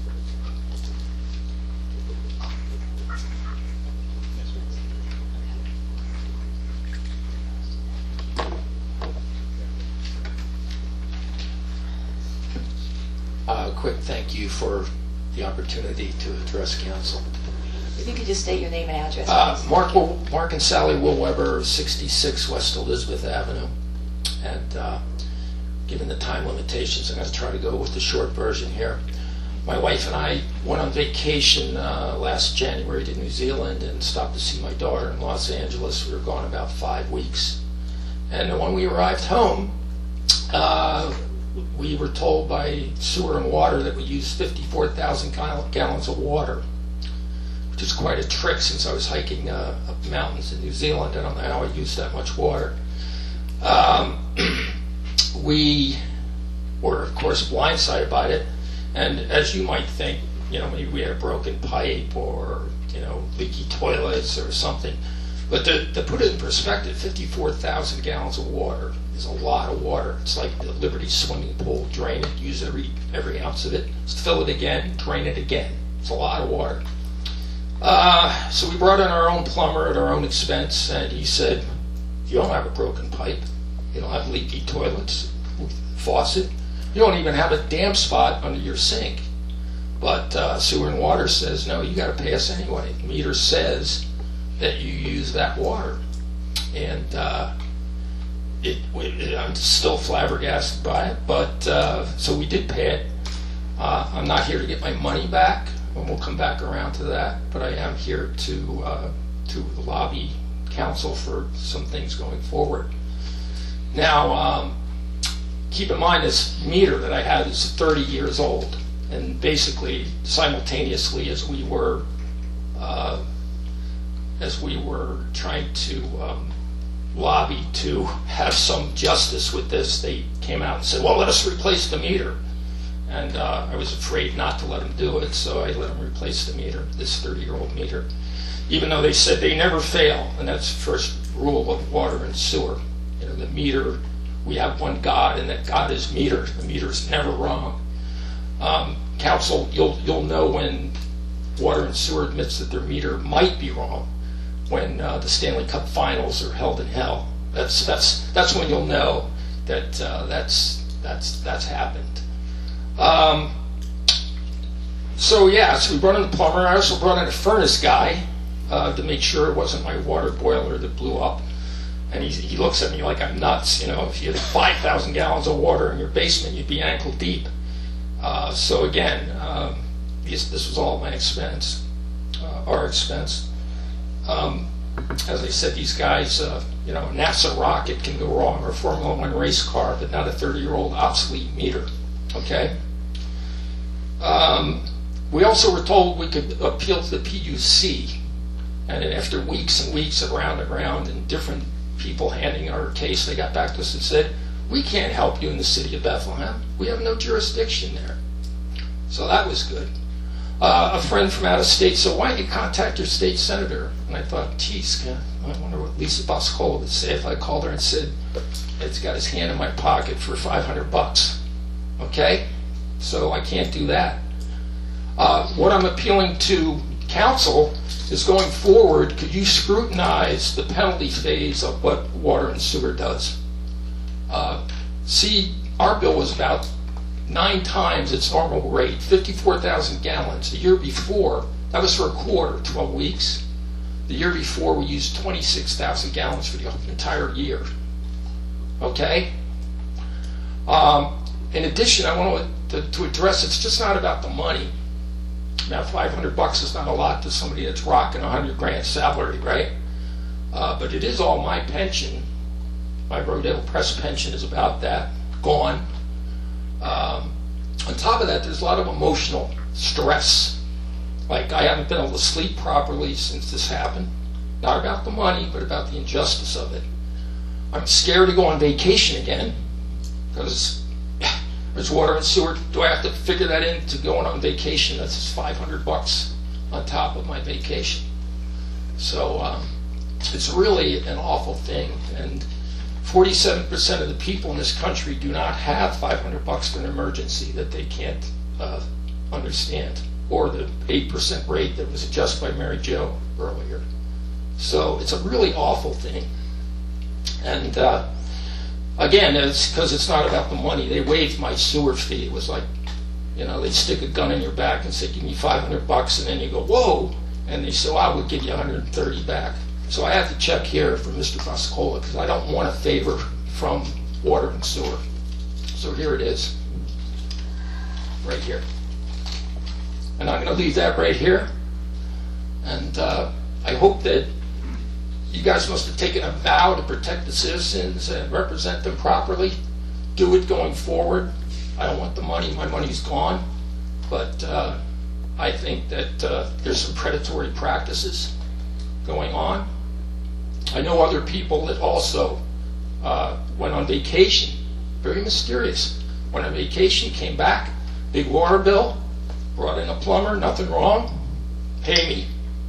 Speaker 11: Quick thank you for the opportunity to address council.
Speaker 2: If you could just state your name and address, please.
Speaker 11: Mark and Sally Will Weber, 66 West Elizabeth Avenue. And given the time limitations, I'm going to try to go with the short version here. My wife and I went on vacation last January to New Zealand and stopped to see my daughter in Los Angeles. We were gone about 5 weeks. And when we arrived home, we were told by Sewer and Water that we used 54,000 gallons of water, which is quite a trick since I was hiking up mountains in New Zealand. I don't know how I used that much water. We were, of course, blindsided by it. And as you might think, maybe we had a broken pipe or, leaky toilets or something. But to put it in perspective, 54,000 gallons of water is a lot of water. It's like the Liberty swimming pool. Drain it, use every ounce of it. Fill it again, drain it again. It's a lot of water. So we brought in our own plumber at our own expense, and he said, you don't have a broken pipe. You don't have leaky toilets, faucet. You don't even have a damp spot under your sink. But Sewer and Water says, no, you got to pay us anyway. The meter says that you use that water. And I'm still flabbergasted by it, but so we did pay it. I'm not here to get my money back, and we'll come back around to that, but I am here to lobby council for some things going forward. Now, keep in mind this meter that I have is 30 years old, and basically simultaneously as we were trying to lobby to have some justice with this, they came out and said, well, let us replace the meter. And I was afraid not to let them do it, so I let them replace the meter, this 30-year-old meter, even though they said they never fail, and that's the first rule of water and sewer. The meter, we have one God, and that God is meter. The meter is never wrong. Council, you'll know when Water and Sewer admits that their meter might be wrong, when the Stanley Cup Finals are held in hell. That's when you'll know that that's happened. So we brought in the plumber. I also brought in a furnace guy to make sure it wasn't my water boiler that blew up. And he looks at me like I'm nuts. If you had 5,000 gallons of water in your basement, you'd be ankle deep. So again, this was all my expense, our expense. As I said, these guys, a NASA rocket can go wrong, or a Formula One race car, but not a 30-year-old obsolete meter. Okay. We also were told we could appeal to the PUC, and then after weeks and weeks of round and round and different people handing our case, they got back to us and said, we can't help you in the city of Bethlehem. We have no jurisdiction there. So that was good. A friend from out of state said, why don't you contact your state senator? And I thought, geez, I wonder what Lisa Boscola would say if I called her and said, Ed's got his hand in my pocket for $500. Okay? So I can't do that. What I'm appealing to council is, going forward, could you scrutinize the penalty phase of what Water and Sewer does? See, our bill was about 9 times its normal rate, 54,000 gallons. The year before, that was for a quarter, 12 weeks. The year before, we used 26,000 gallons for the entire year. Okay? In addition, I want to address, it's just not about the money. Now, $500 is not a lot to somebody that's rocking $100,000 salary, right? But it is all my pension. My Rodale Press pension is about that, gone. On top of that, there's a lot of emotional stress. Like, I haven't been able to sleep properly since this happened. Not about the money, but about the injustice of it. I'm scared to go on vacation again, because there's Water and Sewer. Do I have to figure that in to going on vacation? That's $500 on top of my vacation. So it's really an awful thing. And 47% of the people in this country do not have $500 for an emergency that they can't understand, or the 8% rate that was adjusted by Mary Jo earlier. So it's a really awful thing. And again, it's because it's not about the money. They waived my sewer fee. It was like, you know, they'd stick a gun in your back and say, give me $500, and then you go, whoa, and they say, well, I would give you 130 back. So I have to check here for Mr. Boscola because I don't want a favor from water and sewer. So here it is, right here. And I'm going to leave that right here. And I hope that you guys must have taken a vow to protect the citizens and represent them properly. Do it going forward. I don't want the money. My money's gone. But I think that there's some predatory practices going on. I know other people that also went on vacation. Very mysterious. Went on vacation, came back, big water bill, brought in a plumber, nothing wrong, pay me.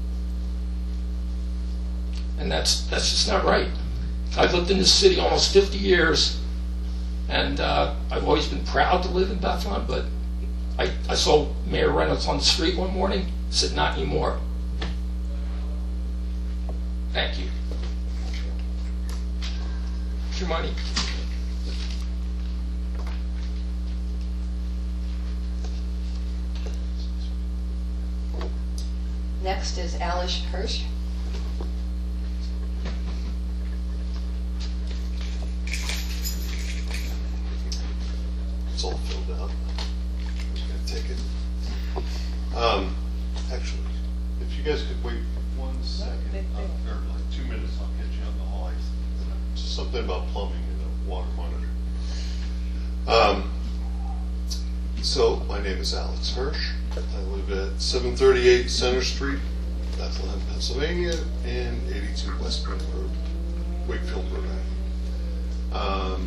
Speaker 11: And that's just not right. I've lived in this city almost 50 years, and I've always been proud to live in Bethlehem, but I saw Mayor Reynolds on the street one morning, said not anymore. Thank you. Here's your money.
Speaker 2: Next is Alice Hirsch.
Speaker 12: It's all filled out. I'm just gonna take it. Actually, if you guys could wait 1 second, or like 2 minutes, I'll get you on the hall. Just something about plumbing and a water monitor. So my name is Alex Hirsch. I live at 738 Center Street, Bethlehem, Pennsylvania, and 82 West Point Road, Wakefield, Rhode Island.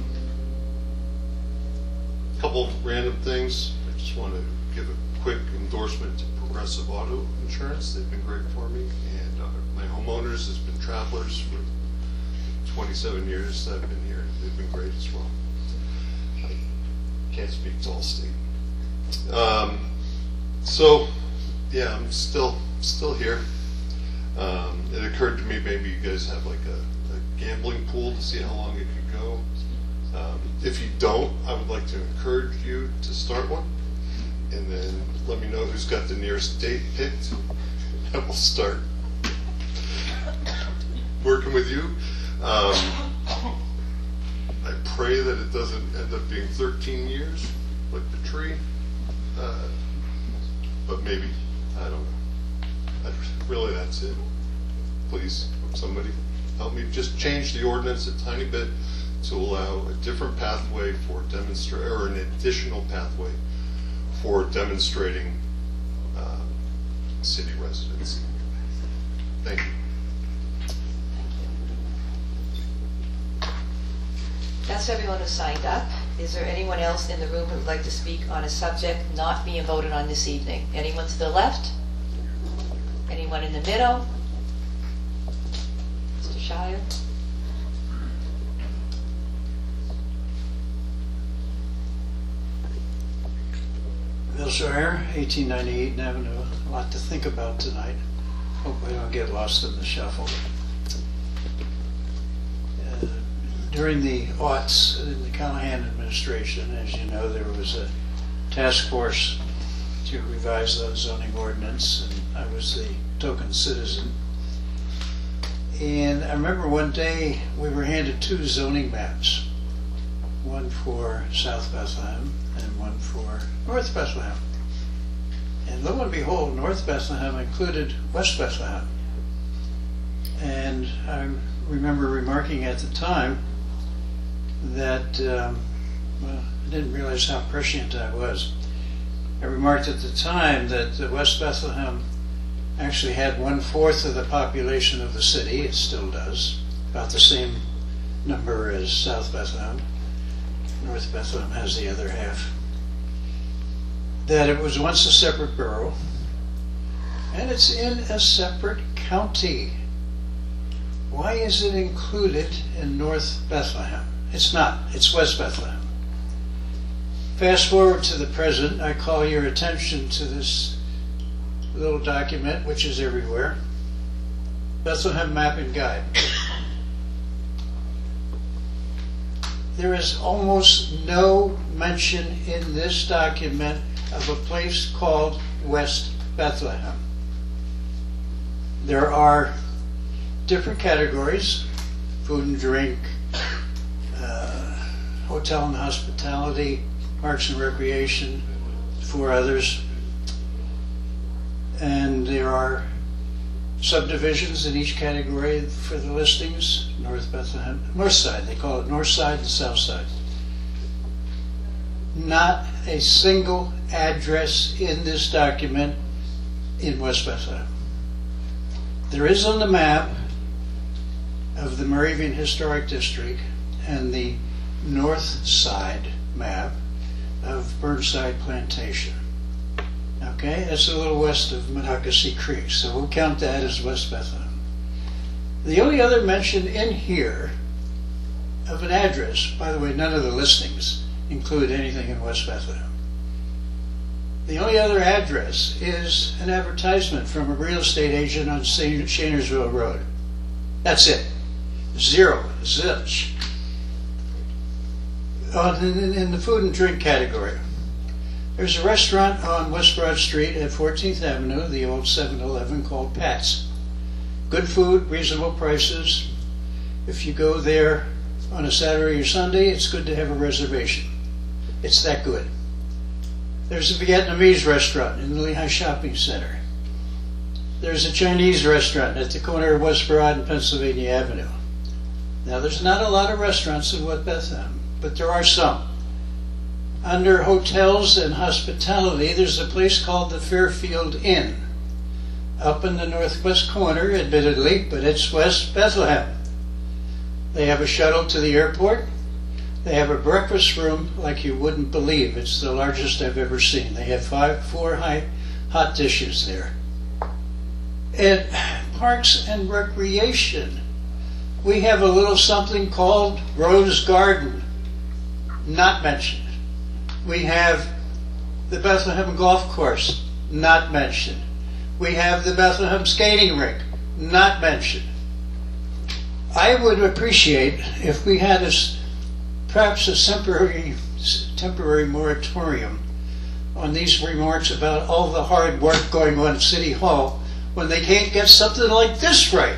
Speaker 12: A couple of random things. I just want to give a quick endorsement to Progressive Auto Insurance. They've been great for me, and my homeowners has been Travelers for 27 years that I've been here. They've been great as well. I can't speak to Allstate. So, yeah, I'm still here. It occurred to me maybe you guys have like a gambling pool to see how long it could go. If you don't, I would like to encourage you to start one, and then let me know who's got the nearest date picked, and we'll start working with you. I pray that it doesn't end up being 13 years like the tree, but maybe, I don't know. Really, that's it. Please, somebody help me just change the ordinance a tiny bit to allow a different pathway for or an additional pathway for demonstrating city residents. Thank you.
Speaker 2: That's everyone who signed up. Is there anyone else in the room who would like to speak on a subject not being voted on this evening? Anyone to the left? Anyone in the middle? Mr. Shire?
Speaker 8: Bill Shire, 1898 Avenue. A lot to think about tonight. Hope we don't get lost in the shuffle. During the aughts in the Callahan administration, as you know, there was a task force to revise the zoning ordinance, and I was the token citizen. And I remember one day we were handed 2 zoning maps, one for South Bethlehem and one for North Bethlehem. And lo and behold, North Bethlehem included West Bethlehem. And I remember remarking at the time that, well, I didn't realize how prescient I was. I remarked at the time that West Bethlehem actually had 1/4 of the population of the city. It still does, about the same number as South Bethlehem. North Bethlehem has the other half. That it was once a separate borough, and it's in a separate county. Why is it included in North Bethlehem? It's not. It's West Bethlehem. Fast forward to the present, I call your attention to this little document, which is everywhere. Bethlehem Map and Guide. There is almost no mention in this document of a place called West Bethlehem. There are different categories: food and drink, hotel and hospitality, parks and recreation, 4 others. And there are subdivisions in each category for the listings. North Bethlehem, North Side, they call it North Side and South Side. Not a single address in this document in West Bethlehem. There is on the map of the Moravian Historic District and the North Side map of Burnside Plantation. Okay, that's a little west of Monocacy Creek, so we'll count that as West Bethlehem. The only other mention in here of an address, by the way, none of the listings include anything in West Bethlehem. The only other address is an advertisement from a real estate agent on Shainersville Road. That's it. 0, zilch. In the food and drink category, there's a restaurant on West Broad Street at 14th Avenue, the old 7-Eleven, called Pat's. Good food, reasonable prices. If you go there on a Saturday or Sunday, it's good to have a reservation. It's that good. There's a Vietnamese restaurant in the Lehigh Shopping Center. There's a Chinese restaurant at the corner of West Broad and Pennsylvania Avenue. Now, there's not a lot of restaurants in West Bethlehem, but there are some. Under hotels and hospitality, there's a place called the Fairfield Inn, up in the northwest corner, admittedly, but it's West Bethlehem. They have a shuttle to the airport. They have a breakfast room like you wouldn't believe. It's the largest I've ever seen. They have 4 hot dishes there. At Parks and Recreation, we have a little something called Rose Garden, not mentioned. We have the Bethlehem Golf Course, not mentioned. We have the Bethlehem Skating Rink, not mentioned. I would appreciate if we had perhaps a temporary moratorium on these remarks about all the hard work going on at City Hall when they can't get something like this right.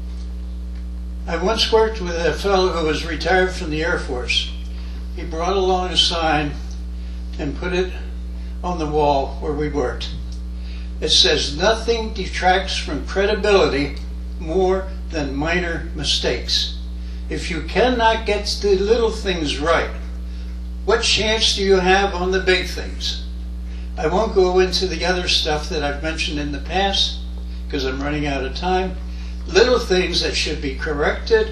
Speaker 8: I once worked with a fellow who was retired from the Air Force. He brought along a sign and put it on the wall where we worked. It says, "Nothing detracts from credibility more than minor mistakes." If you cannot get the little things right, what chance do you have on the big things? I won't go into the other stuff that I've mentioned in the past because I'm running out of time. Little things that should be corrected.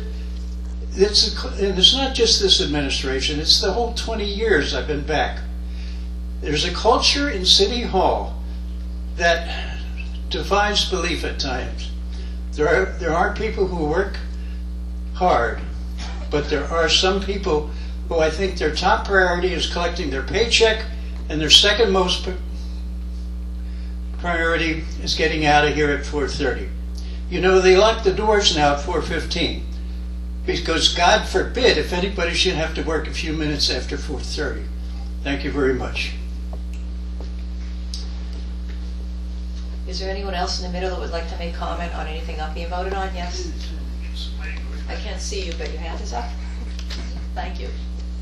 Speaker 8: And it's not just this administration, it's the whole 20 years I've been back. There's a culture in City Hall that defies belief at times. There are people who work hard, but there are some people who I think their top priority is collecting their paycheck, and their second most priority is getting out of here at 4:30. You know, they lock the doors now at 4:15 because God forbid if anybody should have to work a few minutes after 4:30. Thank you very much.
Speaker 2: Is there anyone else in the middle that would like to make comment on anything not being voted on? Yes? I can't see you, but your hand is up. Thank you.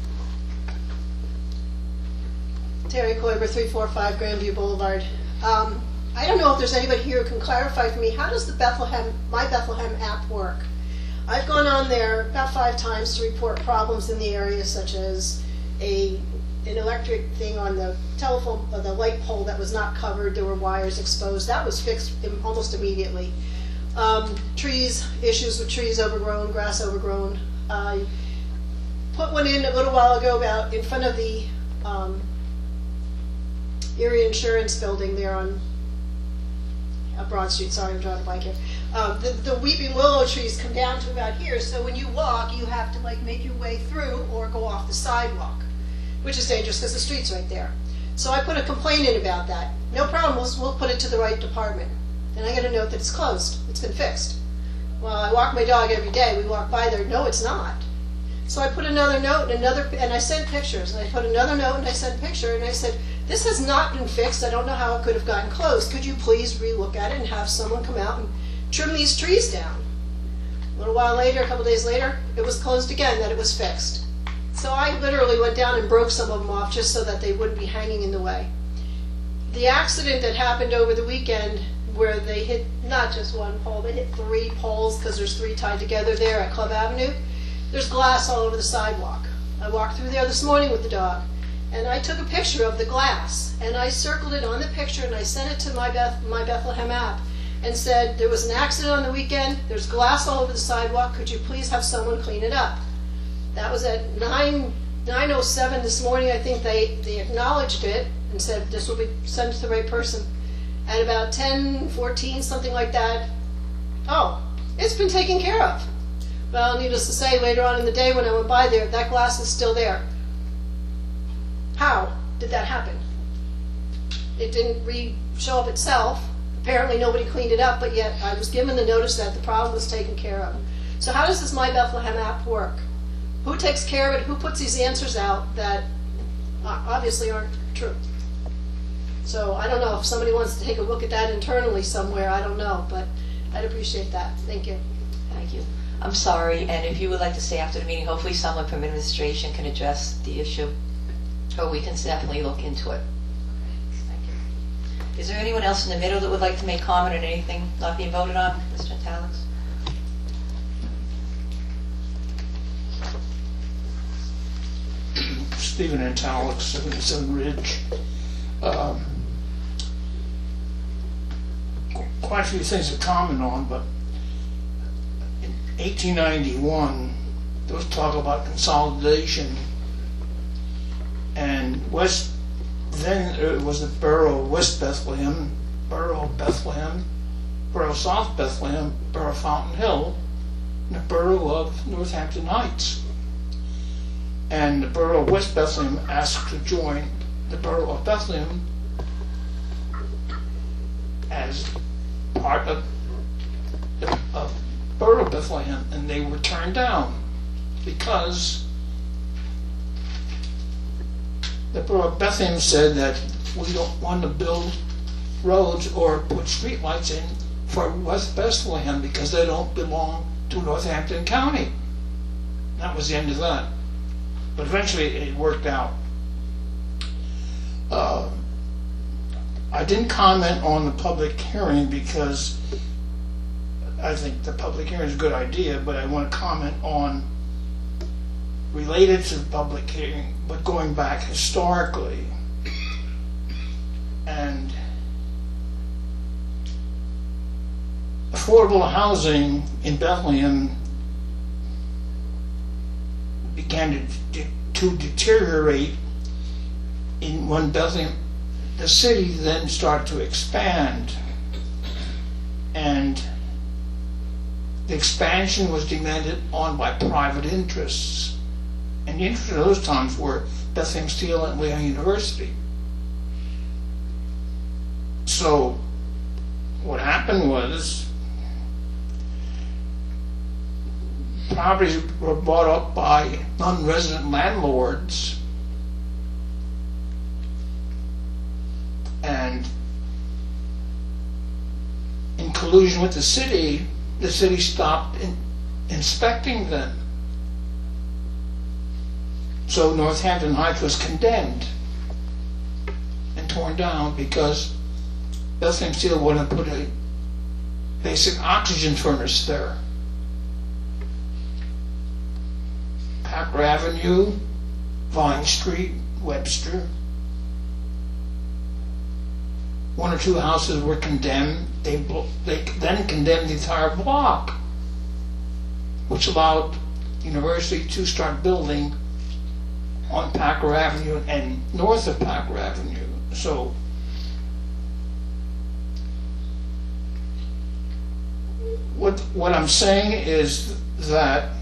Speaker 13: Terry Kloiber, 345 Grandview Boulevard. I don't know if there's anybody here who can clarify for me, how does the My Bethlehem app work? I've gone on there about 5 times to report problems in the area, such as an electric thing on the telephone, the light pole that was not covered, there were wires exposed. That was fixed almost immediately. Trees, issues with trees overgrown, grass overgrown. I put one in a little while ago about in front of the Erie Insurance building there on Broad Street, sorry, I'm driving a bike here. The weeping willow trees come down to about here, so when you walk, you have to like make your way through or go off the sidewalk, which is dangerous because the street's right there. So I put a complaint in about that. No problem, we'll put it to the right department. And I get a note that it's closed, it's been fixed. Well, I walk my dog every day, we walk by there, no, it's not. So I put another note and I sent pictures, and I put another note and I sent a picture, and I said, this has not been fixed, I don't know how it could have gotten closed. Could you please relook at it and have someone come out and trim these trees down? A little while later, a couple days later, it was closed again, that it was fixed. So I literally went down and broke some of them off just so that they wouldn't be hanging in the way. The accident that happened over the weekend where they hit not just one pole, they hit 3 poles because there's 3 tied together there at Club Avenue. There's glass all over the sidewalk. I walked through there this morning with the dog, and I took a picture of the glass, and I circled it on the picture, and I sent it to my Bethlehem app, and said, there was an accident on the weekend, there's glass all over the sidewalk, could you please have someone clean it up? That was at 9:07 this morning. I think they acknowledged it and said this will be sent to the right person. At about 10:14, something like that, oh, it's been taken care of. Well, needless to say, later on in the day when I went by there, that glass is still there. How did that happen? It didn't show up itself. Apparently nobody cleaned it up, but yet I was given the notice that the problem was taken care of. So how does this My Bethlehem app work? Who takes care of it? Who puts these answers out that obviously aren't true? So I don't know if somebody wants to take a look at that internally somewhere. I don't know, but I'd appreciate that. Thank you.
Speaker 2: Thank you. I'm sorry, and if you would like to stay after the meeting, hopefully someone from administration can address the issue, or we can definitely look into it. Thank you. Is there anyone else in the middle that would like to make comment on anything not being voted on? Mr. Talix?
Speaker 11: Stephen Antalix, 77 Ridge. Quite a few things to comment on, but in 1891, there was talk about consolidation, and then it was the borough of West Bethlehem, borough of Bethlehem, borough of South Bethlehem, borough of Fountain Hill, and the borough of Northampton Heights. And the borough of West Bethlehem asked to join the borough of Bethlehem as part of the borough of Bethlehem, and they were turned down because the borough of Bethlehem said that we don't want to build roads or put streetlights in for West Bethlehem because they don't belong to Northampton County. That was the end of that. But eventually it worked out. I didn't comment on the public hearing because I think the public hearing is a good idea, but I want to comment on, related to the public hearing, but going back historically. And affordable housing in Bethlehem began to deteriorate when Bethlehem, the city then started to expand, and the expansion was demanded on by private interests, and the interests of those times were Bethlehem Steel and Lehigh University. So what happened was properties were bought up by non-resident landlords, and in collusion with the city stopped inspecting them. So Northampton Heights was condemned and torn down because Bethlehem Steel wanted to put a basic oxygen furnace there. Packer Avenue, Vine Street, Webster. 1 or 2 houses were condemned. They then condemned the entire block, which allowed the university to start building on Packer Avenue and north of Packer Avenue. So
Speaker 3: what I'm saying is that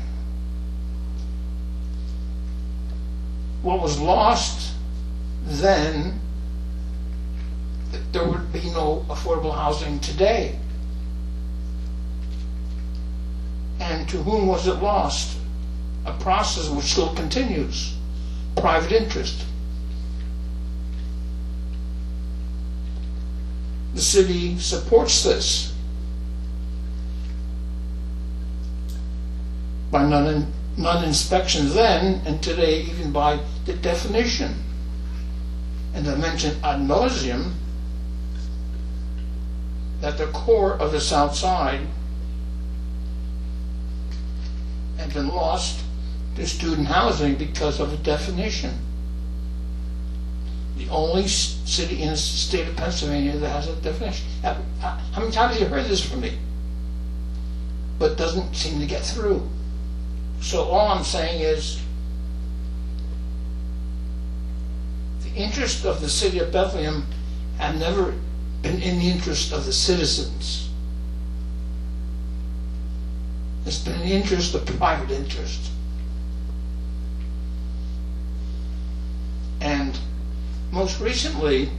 Speaker 3: what was lost then, there would be no affordable housing today. And to whom was it lost? A process which still continues. Private interest. The city supports this by non-inspection then, and today even by the definition. And I mentioned ad nauseum that the core of the South Side had been lost to student housing because of a definition. The only city in the state of Pennsylvania that has a definition. How many times have you heard this from me? But doesn't seem to get through. So all I'm saying is the interest of the city of Bethlehem have never been in the interest of the citizens. It's been in the interest of private interest. And most recently,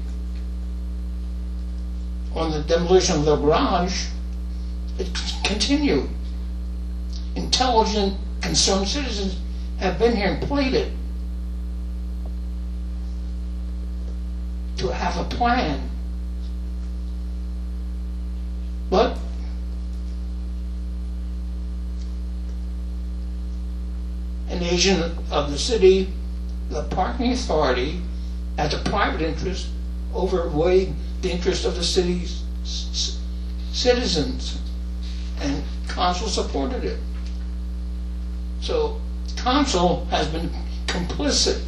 Speaker 3: on the demolition of the garage, it continued. Intelligent, concerned citizens have been here and pleaded to have a plan. But an agent of the city, the parking authority, as a private interest, overweighed the interest of the city's citizens, and council supported it. So council has been complicit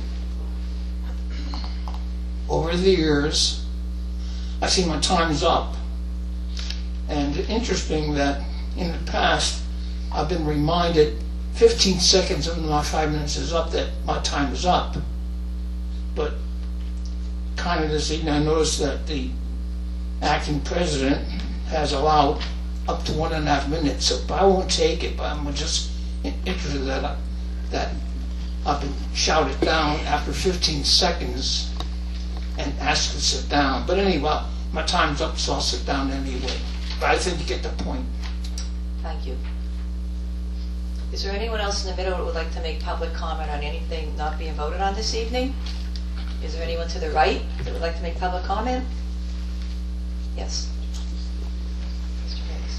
Speaker 3: over the years. I see my time's up, and interesting that in the past I've been reminded 15 seconds of my 5 minutes is up, that my time is up. But kind of this evening I noticed that the acting president has allowed up to 1.5 minutes, so I won't take it, but I'm just interested that I've been shouted down after 15 seconds and asked to sit down. But anyway, my time's up, so I'll sit down anyway. But I think you get the point.
Speaker 2: Thank you. Is there anyone else in the middle who would like to make public comment on anything not being voted on this evening? Is there anyone to the right that would like to make public comment? Yes. Mr. Hayes.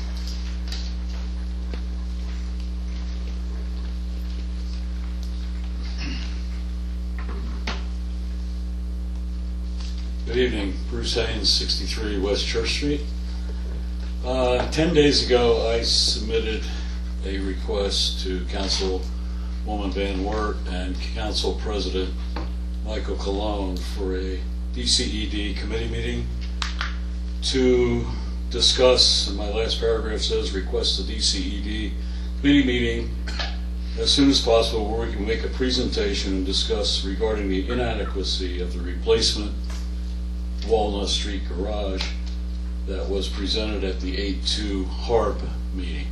Speaker 14: Good evening. Bruce Haynes, 63 West Church Street. 10 days ago, I submitted a request to Councilwoman Van Wert and Council President Michael Colon for a DCED committee meeting to discuss, and my last paragraph says, request a DCED committee meeting as soon as possible where we can make a presentation and discuss regarding the inadequacy of the replacement Walnut Street garage that was presented at the 8-2 HARB meeting.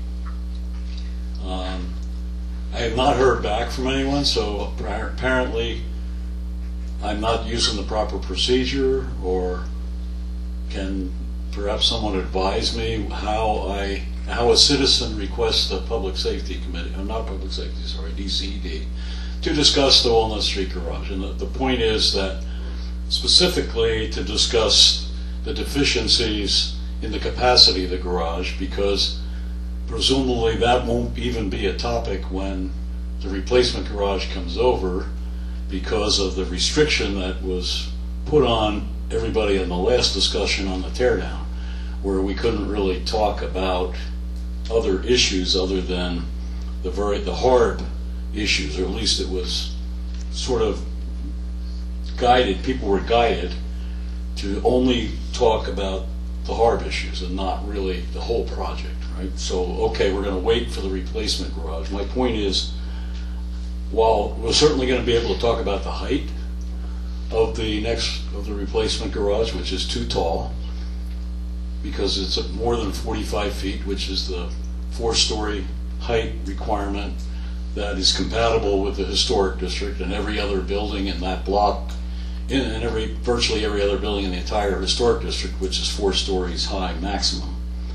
Speaker 14: I have not heard back from anyone, so apparently I'm not using the proper procedure, or can perhaps someone advise me how a citizen requests a public safety committee, not public safety, sorry, DCED, to discuss the Walnut Street garage. And the point is that specifically to discuss the deficiencies in the capacity of the garage, because presumably that won't even be a topic when the replacement garage comes over, because of the restriction that was put on everybody in the last discussion on the teardown, where we couldn't really talk about other issues other than the hard issues, or at least it was sort of guided, people were guided to only talk about the hard issues and not really the whole project, right? So, okay, we're going to wait for the replacement garage. My point is, while we're certainly going to be able to talk about the height of the replacement garage, which is too tall, because it's more than 45 feet, which is the 4-story height requirement that is compatible with the historic district and every other building in that block, and virtually every other building in the entire historic district, which is 4 stories high maximum.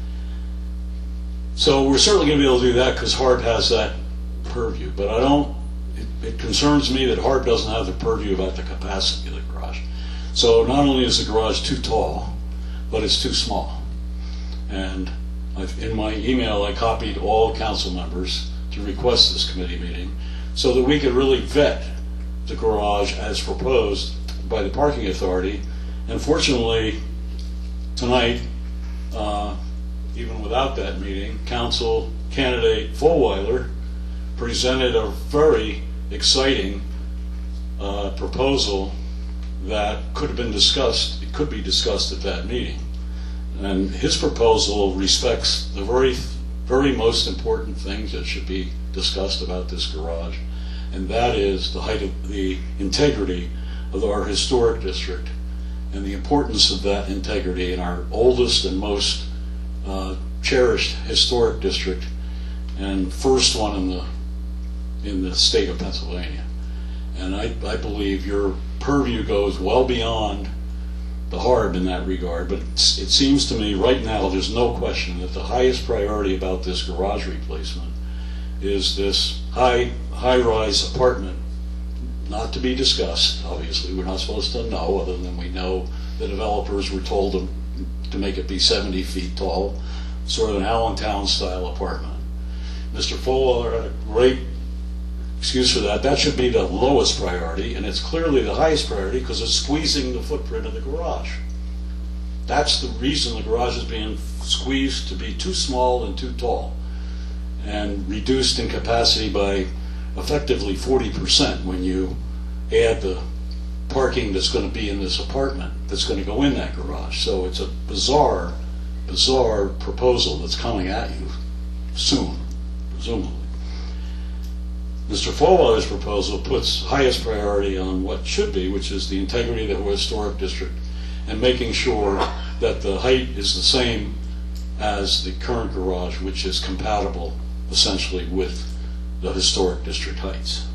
Speaker 14: So we're certainly going to be able to do that because HARB has that purview, but it concerns me that HARB doesn't have the purview about the capacity of the garage. So not only is the garage too tall, but it's too small. And in my email, I copied all council members to request this committee meeting so that we could really vet the garage as proposed by the parking authority. And fortunately, tonight, even without that meeting, council candidate Fulweiler presented a very exciting proposal that could have been discussed. It could be discussed at that meeting. And his proposal respects the very most important things that should be discussed about this garage, and that is the height of the integrity of our historic district and the importance of that integrity in our oldest and most cherished historic district and first one in the state of Pennsylvania. And I believe your purview goes well beyond the HARB in that regard, but it seems to me right now there's no question that the highest priority about this garage replacement is this high-rise apartment, not to be discussed. Obviously, we're not supposed to know, other than we know the developers were told to make it be 70 feet tall, sort of an Allentown-style apartment. Mr. Fulweiler had a great excuse for that. That should be the lowest priority, and it's clearly the highest priority because it's squeezing the footprint of the garage. That's the reason the garage is being squeezed to be too small and too tall, and reduced in capacity by effectively 40% when you add the parking that's going to be in this apartment that's going to go in that garage. So it's a bizarre proposal that's coming at you soon, presumably. Mr. Fulweiler's proposal puts highest priority on what should be, which is the integrity of the historic district and making sure that the height is the same as the current garage, which is compatible essentially with the historic district heights.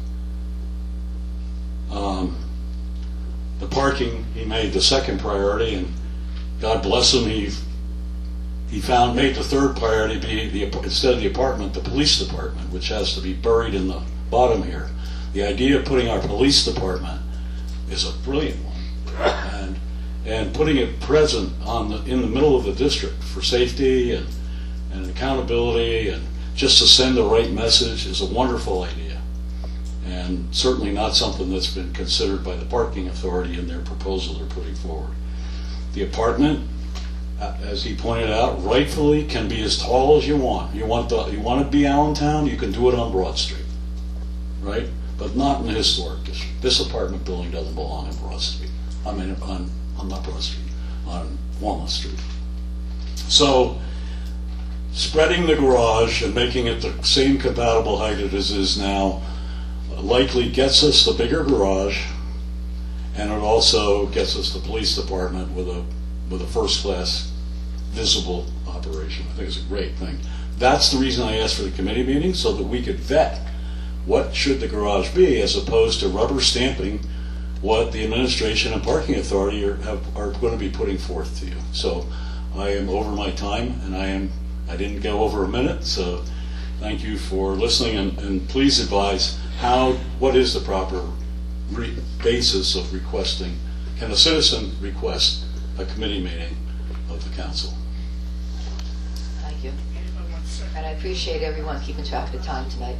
Speaker 14: The parking, he made the second priority, and God bless him, he made the third priority be instead of the apartment, the police department, which has to be buried in the bottom here. The idea of putting our police department is a brilliant one, and putting it present in the middle of the district for safety and accountability and just to send the right message is a wonderful idea, and certainly not something that's been considered by the parking authority in their proposal they're putting forward. The apartment, as he pointed out, rightfully can be as tall as you want. You want to be Allentown, you can do it on Broad Street, right? But not in the historic district. This apartment building doesn't belong on Broad Street. I mean, on not Broad Street, on Walnut Street. So, spreading the garage and making it the same compatible height it is now likely gets us the bigger garage, and it also gets us the police department with a first-class visible operation. I think it's a great thing. That's the reason I asked for the committee meeting, so that we could vet what should the garage be, as opposed to rubber stamping what the administration and parking authority are going to be putting forth to you. So I am over my time, and I didn't go over a minute, so thank you for listening, and please advise what is the proper basis of requesting. Can a citizen request a committee meeting of the council?
Speaker 2: Thank you. And I appreciate everyone keeping track of the time tonight.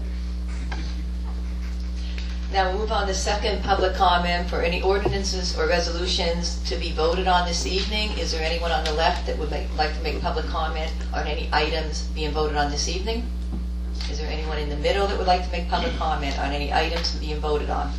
Speaker 2: Now we'll move on to second public comment for any ordinances or resolutions to be voted on this evening. Is there anyone on the left that would like to make public comment on any items being voted on this evening? Is there anyone in the middle that would like to make public comment on any items being voted on?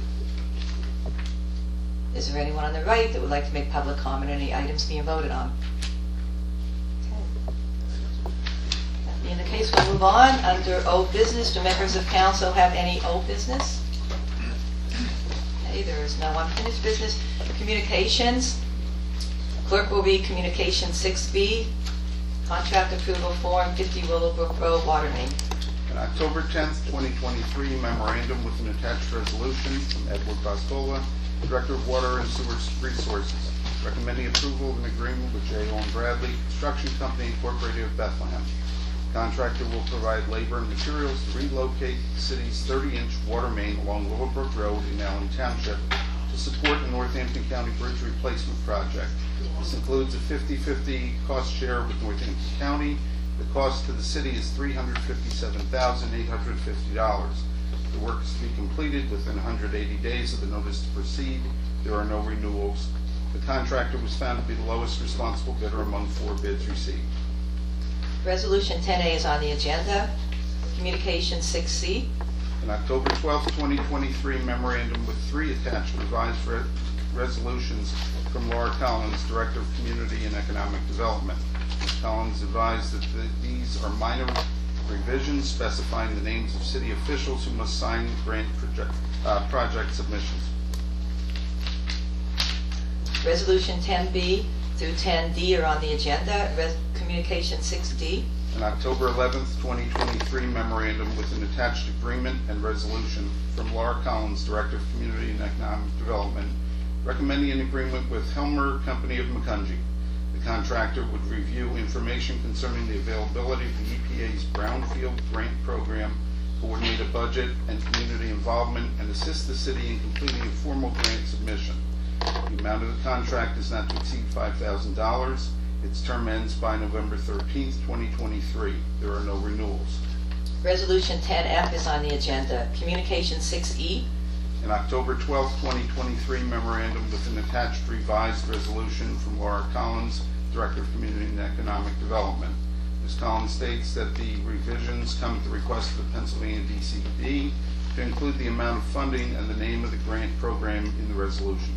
Speaker 2: Is there anyone on the right that would like to make public comment on any items being voted on? Okay. That being the case, we'll move on. Under old business, do members of council have any old business? Okay, there is no unfinished business. Communications. Clerk will read communication 6B. Contract approval form 50 Willowbrook Road, water main.
Speaker 4: On October 10th, 2023, memorandum with an attached resolution from Edward Boscola, Director of Water and Sewer Resources, recommending approval of an agreement with J. Owen Bradley Construction Company Incorporated of Bethlehem. Contractor will provide labor and materials to relocate the city's 30-inch water main along Willowbrook Road in Allen Township to support the Northampton County Bridge Replacement Project. This includes a 50-50 cost share with Northampton County. The cost to the city is $357,850. The work is to be completed within 180 days of the notice to proceed. There are no renewals. The contractor was found to be the lowest responsible bidder among 4 bids received.
Speaker 2: Resolution 10A is on the agenda. Communication 6C.
Speaker 4: On October 12, 2023, memorandum with 3 attached revised resolutions from Laura Collins, Director of Community and Economic Development. Ms. Collins advised that these are minor revisions specifying the names of city officials who must sign grant project submissions.
Speaker 2: Resolution 10B through 10D are on the agenda. Communication 6D.
Speaker 4: On October 11th, 2023, memorandum with an attached agreement and resolution from Laura Collins, Director of Community and Economic Development, recommending an agreement with Helmer Company of Macungie. The contractor would review information concerning the availability of the EPA's Brownfield Grant Program, coordinate a budget and community involvement, and assist the city in completing a formal grant submission. The amount of the contract is not to exceed $5,000. Its term ends by November 13th, 2023. There are no renewals.
Speaker 2: Resolution 10F is on the agenda. Communication 6E.
Speaker 4: In October 12, 2023, memorandum with an attached revised resolution from Laura Collins, Director of Community and Economic Development. Ms. Collins states that the revisions come at the request of the Pennsylvania DCD to include the amount of funding and the name of the grant program in the resolution.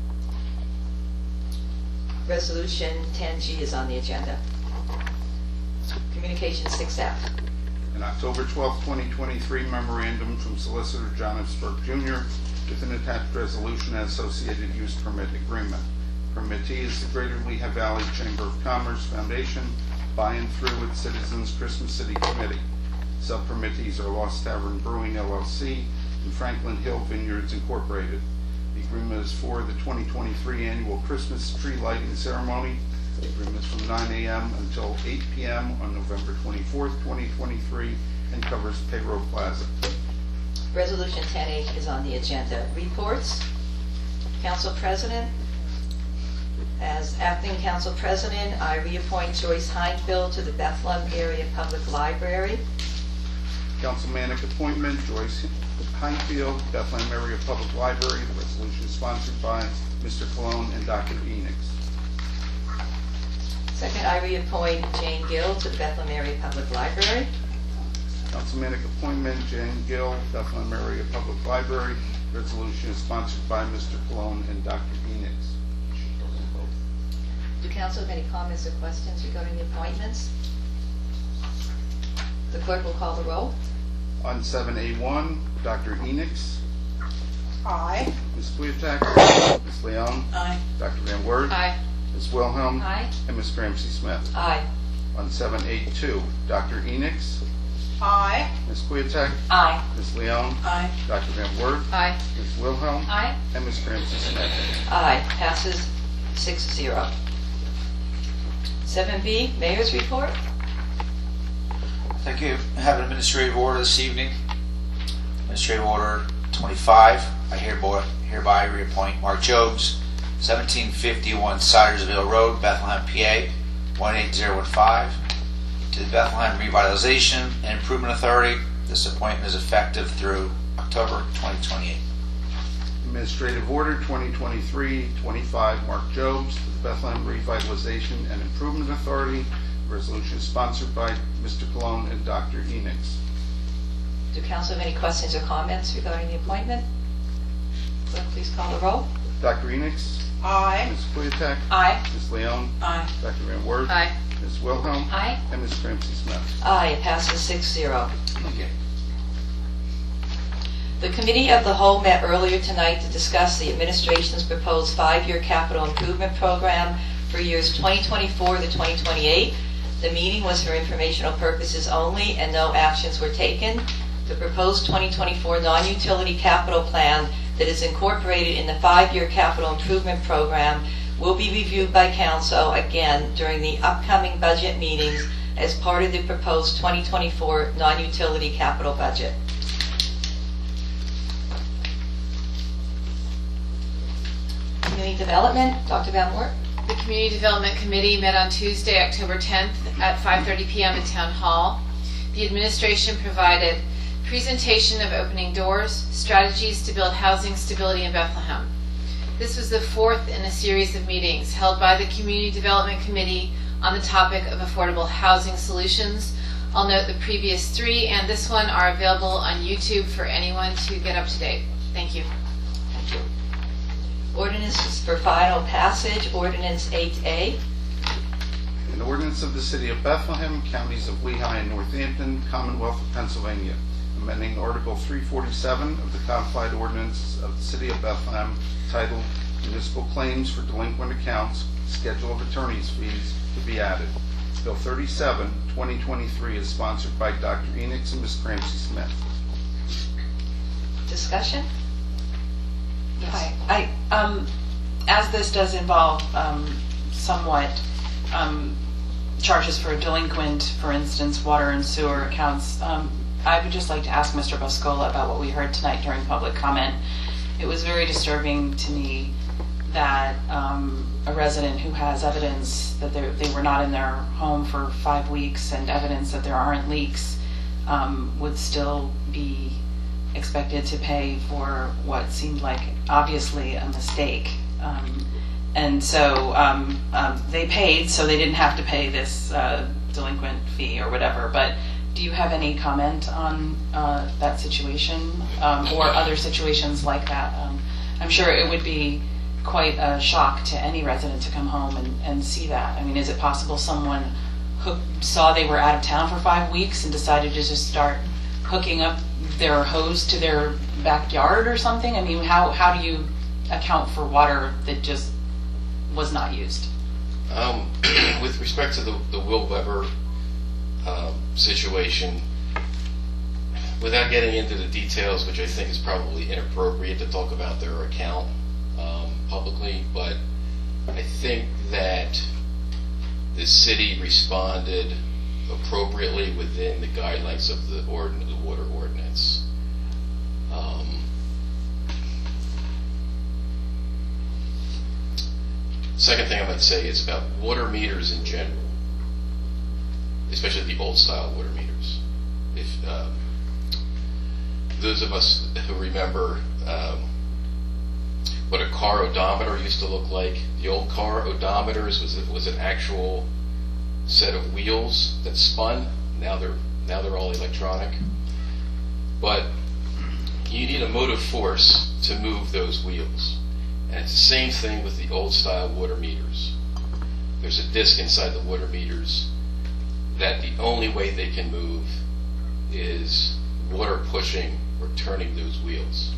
Speaker 2: Resolution 10G is on the agenda. Communication 6F.
Speaker 4: In October 12, 2023, memorandum from Solicitor John F. Burke Jr. with an attached resolution and associated use permit agreement. Permittee is the Greater Lehigh Valley Chamber of Commerce Foundation by and through its Citizens Christmas City Committee. Sub-permittees are Lost Tavern Brewing LLC and Franklin Hill Vineyards Incorporated. The agreement is for the 2023 annual Christmas tree lighting ceremony. The agreement is from 9 a.m. until 8 p.m. on November 24th, 2023, and covers Payroll Plaza.
Speaker 2: Resolution 10H is on the agenda. Reports. Council President. As acting Council President, I reappoint Joyce Heinfield to the Bethlehem Area Public Library.
Speaker 4: Councilmanic appointment, Joyce Heinfield, Bethlehem Area Public Library. The resolution is sponsored by Mr. Cologne and Dr. Enix.
Speaker 2: Second, I reappoint Jane Gill to the Bethlehem Area Public Library.
Speaker 4: Councilmanic appointment, Jane Gill, Bethlehem Area Public Library. Resolution is sponsored by Mr. Cologne and Dr. Enix.
Speaker 2: Do council have any comments or questions regarding the appointments? The clerk will call the roll.
Speaker 4: On 7A1, Dr. Enix.
Speaker 3: Aye.
Speaker 4: Ms. Swiatek. Ms. Leon.
Speaker 3: Aye.
Speaker 4: Dr. Van Wert.
Speaker 7: Aye.
Speaker 4: Ms. Wilhelm.
Speaker 1: Aye.
Speaker 4: And Ms. Ramsey-Smith.
Speaker 2: Aye.
Speaker 4: On 7A2, Dr. Enix.
Speaker 3: Aye.
Speaker 4: Ms. Swiatek.
Speaker 2: Aye.
Speaker 4: Ms. Leon.
Speaker 3: Aye.
Speaker 4: Dr. Van Wert.
Speaker 7: Aye.
Speaker 4: Ms. Wilhelm.
Speaker 1: Aye.
Speaker 4: And Ms. Ramsey-Smith.
Speaker 2: Aye. Passes 6-0. 7B, Mayor's Report.
Speaker 15: Thank you. I have an administrative order this evening. Administrative Order 25. I hereby reappoint Mark Jobs, 1751 Sidersville Road, Bethlehem, PA, 18015, to the Bethlehem Revitalization and Improvement Authority. This appointment is effective through October 2028.
Speaker 4: Administrative Order 2023-25, Mark Jobs, to the Bethlehem Revitalization and Improvement Authority. The resolution is sponsored by Mr. Cologne and Dr. Enix.
Speaker 2: Do council have any questions or comments regarding the appointment? Clerk, please call the roll.
Speaker 4: Dr. Enix.
Speaker 3: Aye.
Speaker 4: Ms. Swiatek.
Speaker 3: Aye.
Speaker 4: Ms. Leon.
Speaker 3: Aye.
Speaker 4: Dr. Van Wert.
Speaker 7: Aye.
Speaker 4: Ms. Wilhelm.
Speaker 1: Aye.
Speaker 4: And Ms. Ramsey-Smith.
Speaker 2: Aye. It passes 6-0.
Speaker 15: Thank you.
Speaker 2: The Committee of the Whole met earlier tonight to discuss the administration's proposed 5-year capital improvement program for years 2024 to 2028. The meeting was for informational purposes only and no actions were taken. The proposed 2024 non-utility capital plan that is incorporated in the 5-year capital improvement program will be reviewed by council again during the upcoming budget meetings as part of the proposed 2024 non-utility capital budget. Community Development, Dr. Van Wert.
Speaker 7: The Community Development Committee met on Tuesday, October 10th at 5:30 p.m. in Town Hall. The administration provided presentation of opening doors, strategies to build housing stability in Bethlehem. This was the 4th in a series of meetings held by the Community Development Committee on the topic of affordable housing solutions. I'll note the previous 3 and this one are available on YouTube for anyone to get up to date. Thank you.
Speaker 2: Thank you. Ordinances for final passage. Ordinance 8A.
Speaker 4: An ordinance of the City of Bethlehem, Counties of Lehigh and Northampton, Commonwealth of Pennsylvania, amending Article 347 of the Codified Ordinance of the City of Bethlehem, titled Municipal Claims for Delinquent Accounts, Schedule of Attorney's Fees, to be added. Bill 37, 2023 is sponsored by Dr. Enix and Ms. Cramsey Smith.
Speaker 2: Discussion? Yes.
Speaker 16: Hi. As this does involve somewhat charges for delinquent, for instance, water and sewer accounts, I would just like to ask Mr. Boscola about what we heard tonight during public comment. It was very disturbing to me that a resident who has evidence that they were not in their home for 5 weeks and evidence that there aren't leaks would still be expected to pay for what seemed like obviously a mistake. And so they paid, so they didn't have to pay this delinquent fee or whatever. But do you have any comment on that situation or other situations like that? I'm sure it would be quite a shock to any resident to come home and see that. I mean, is it possible someone saw they were out of town for 5 weeks and decided to just start hooking up their hose to their backyard or something? I mean, how do you account for water that just was not used?
Speaker 17: With respect to the Will Weber situation, without getting into the details, which I think is probably inappropriate to talk about their account publicly, but I think that the city responded appropriately within the guidelines of the water ordinance. Second thing I might say is about water meters in general, especially the old style water meters. If those of us who remember what a car odometer used to look like, the old car odometers was an actual set of wheels that spun. Now they're all electronic. But you need a motive force to move those wheels. And it's the same thing with the old style water meters. There's a disc inside the water meters that the only way they can move is water pushing or turning those wheels.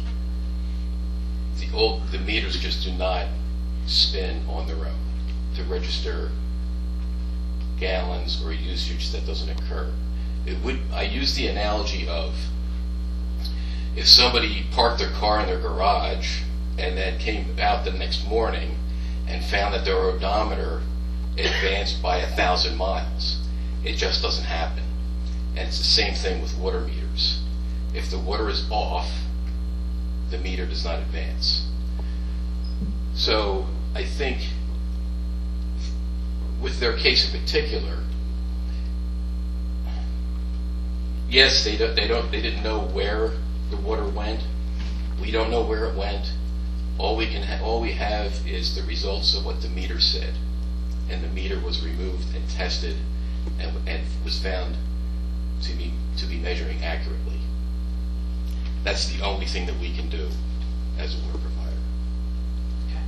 Speaker 17: The meters just do not spin on their own to register gallons or usage that doesn't occur. I use the analogy of if somebody parked their car in their garage and then came out the next morning and found that their odometer advanced by 1,000 miles. It just doesn't happen. And it's the same thing with water meters. If the water is off, the meter does not advance. So I think with their case in particular, yes, they didn't know where the water went. We don't know where it went. All we have is the results of what the meter said, and the meter was removed and tested, and was found to be measuring accurately. That's the only thing that we can do as a water provider.
Speaker 16: Okay.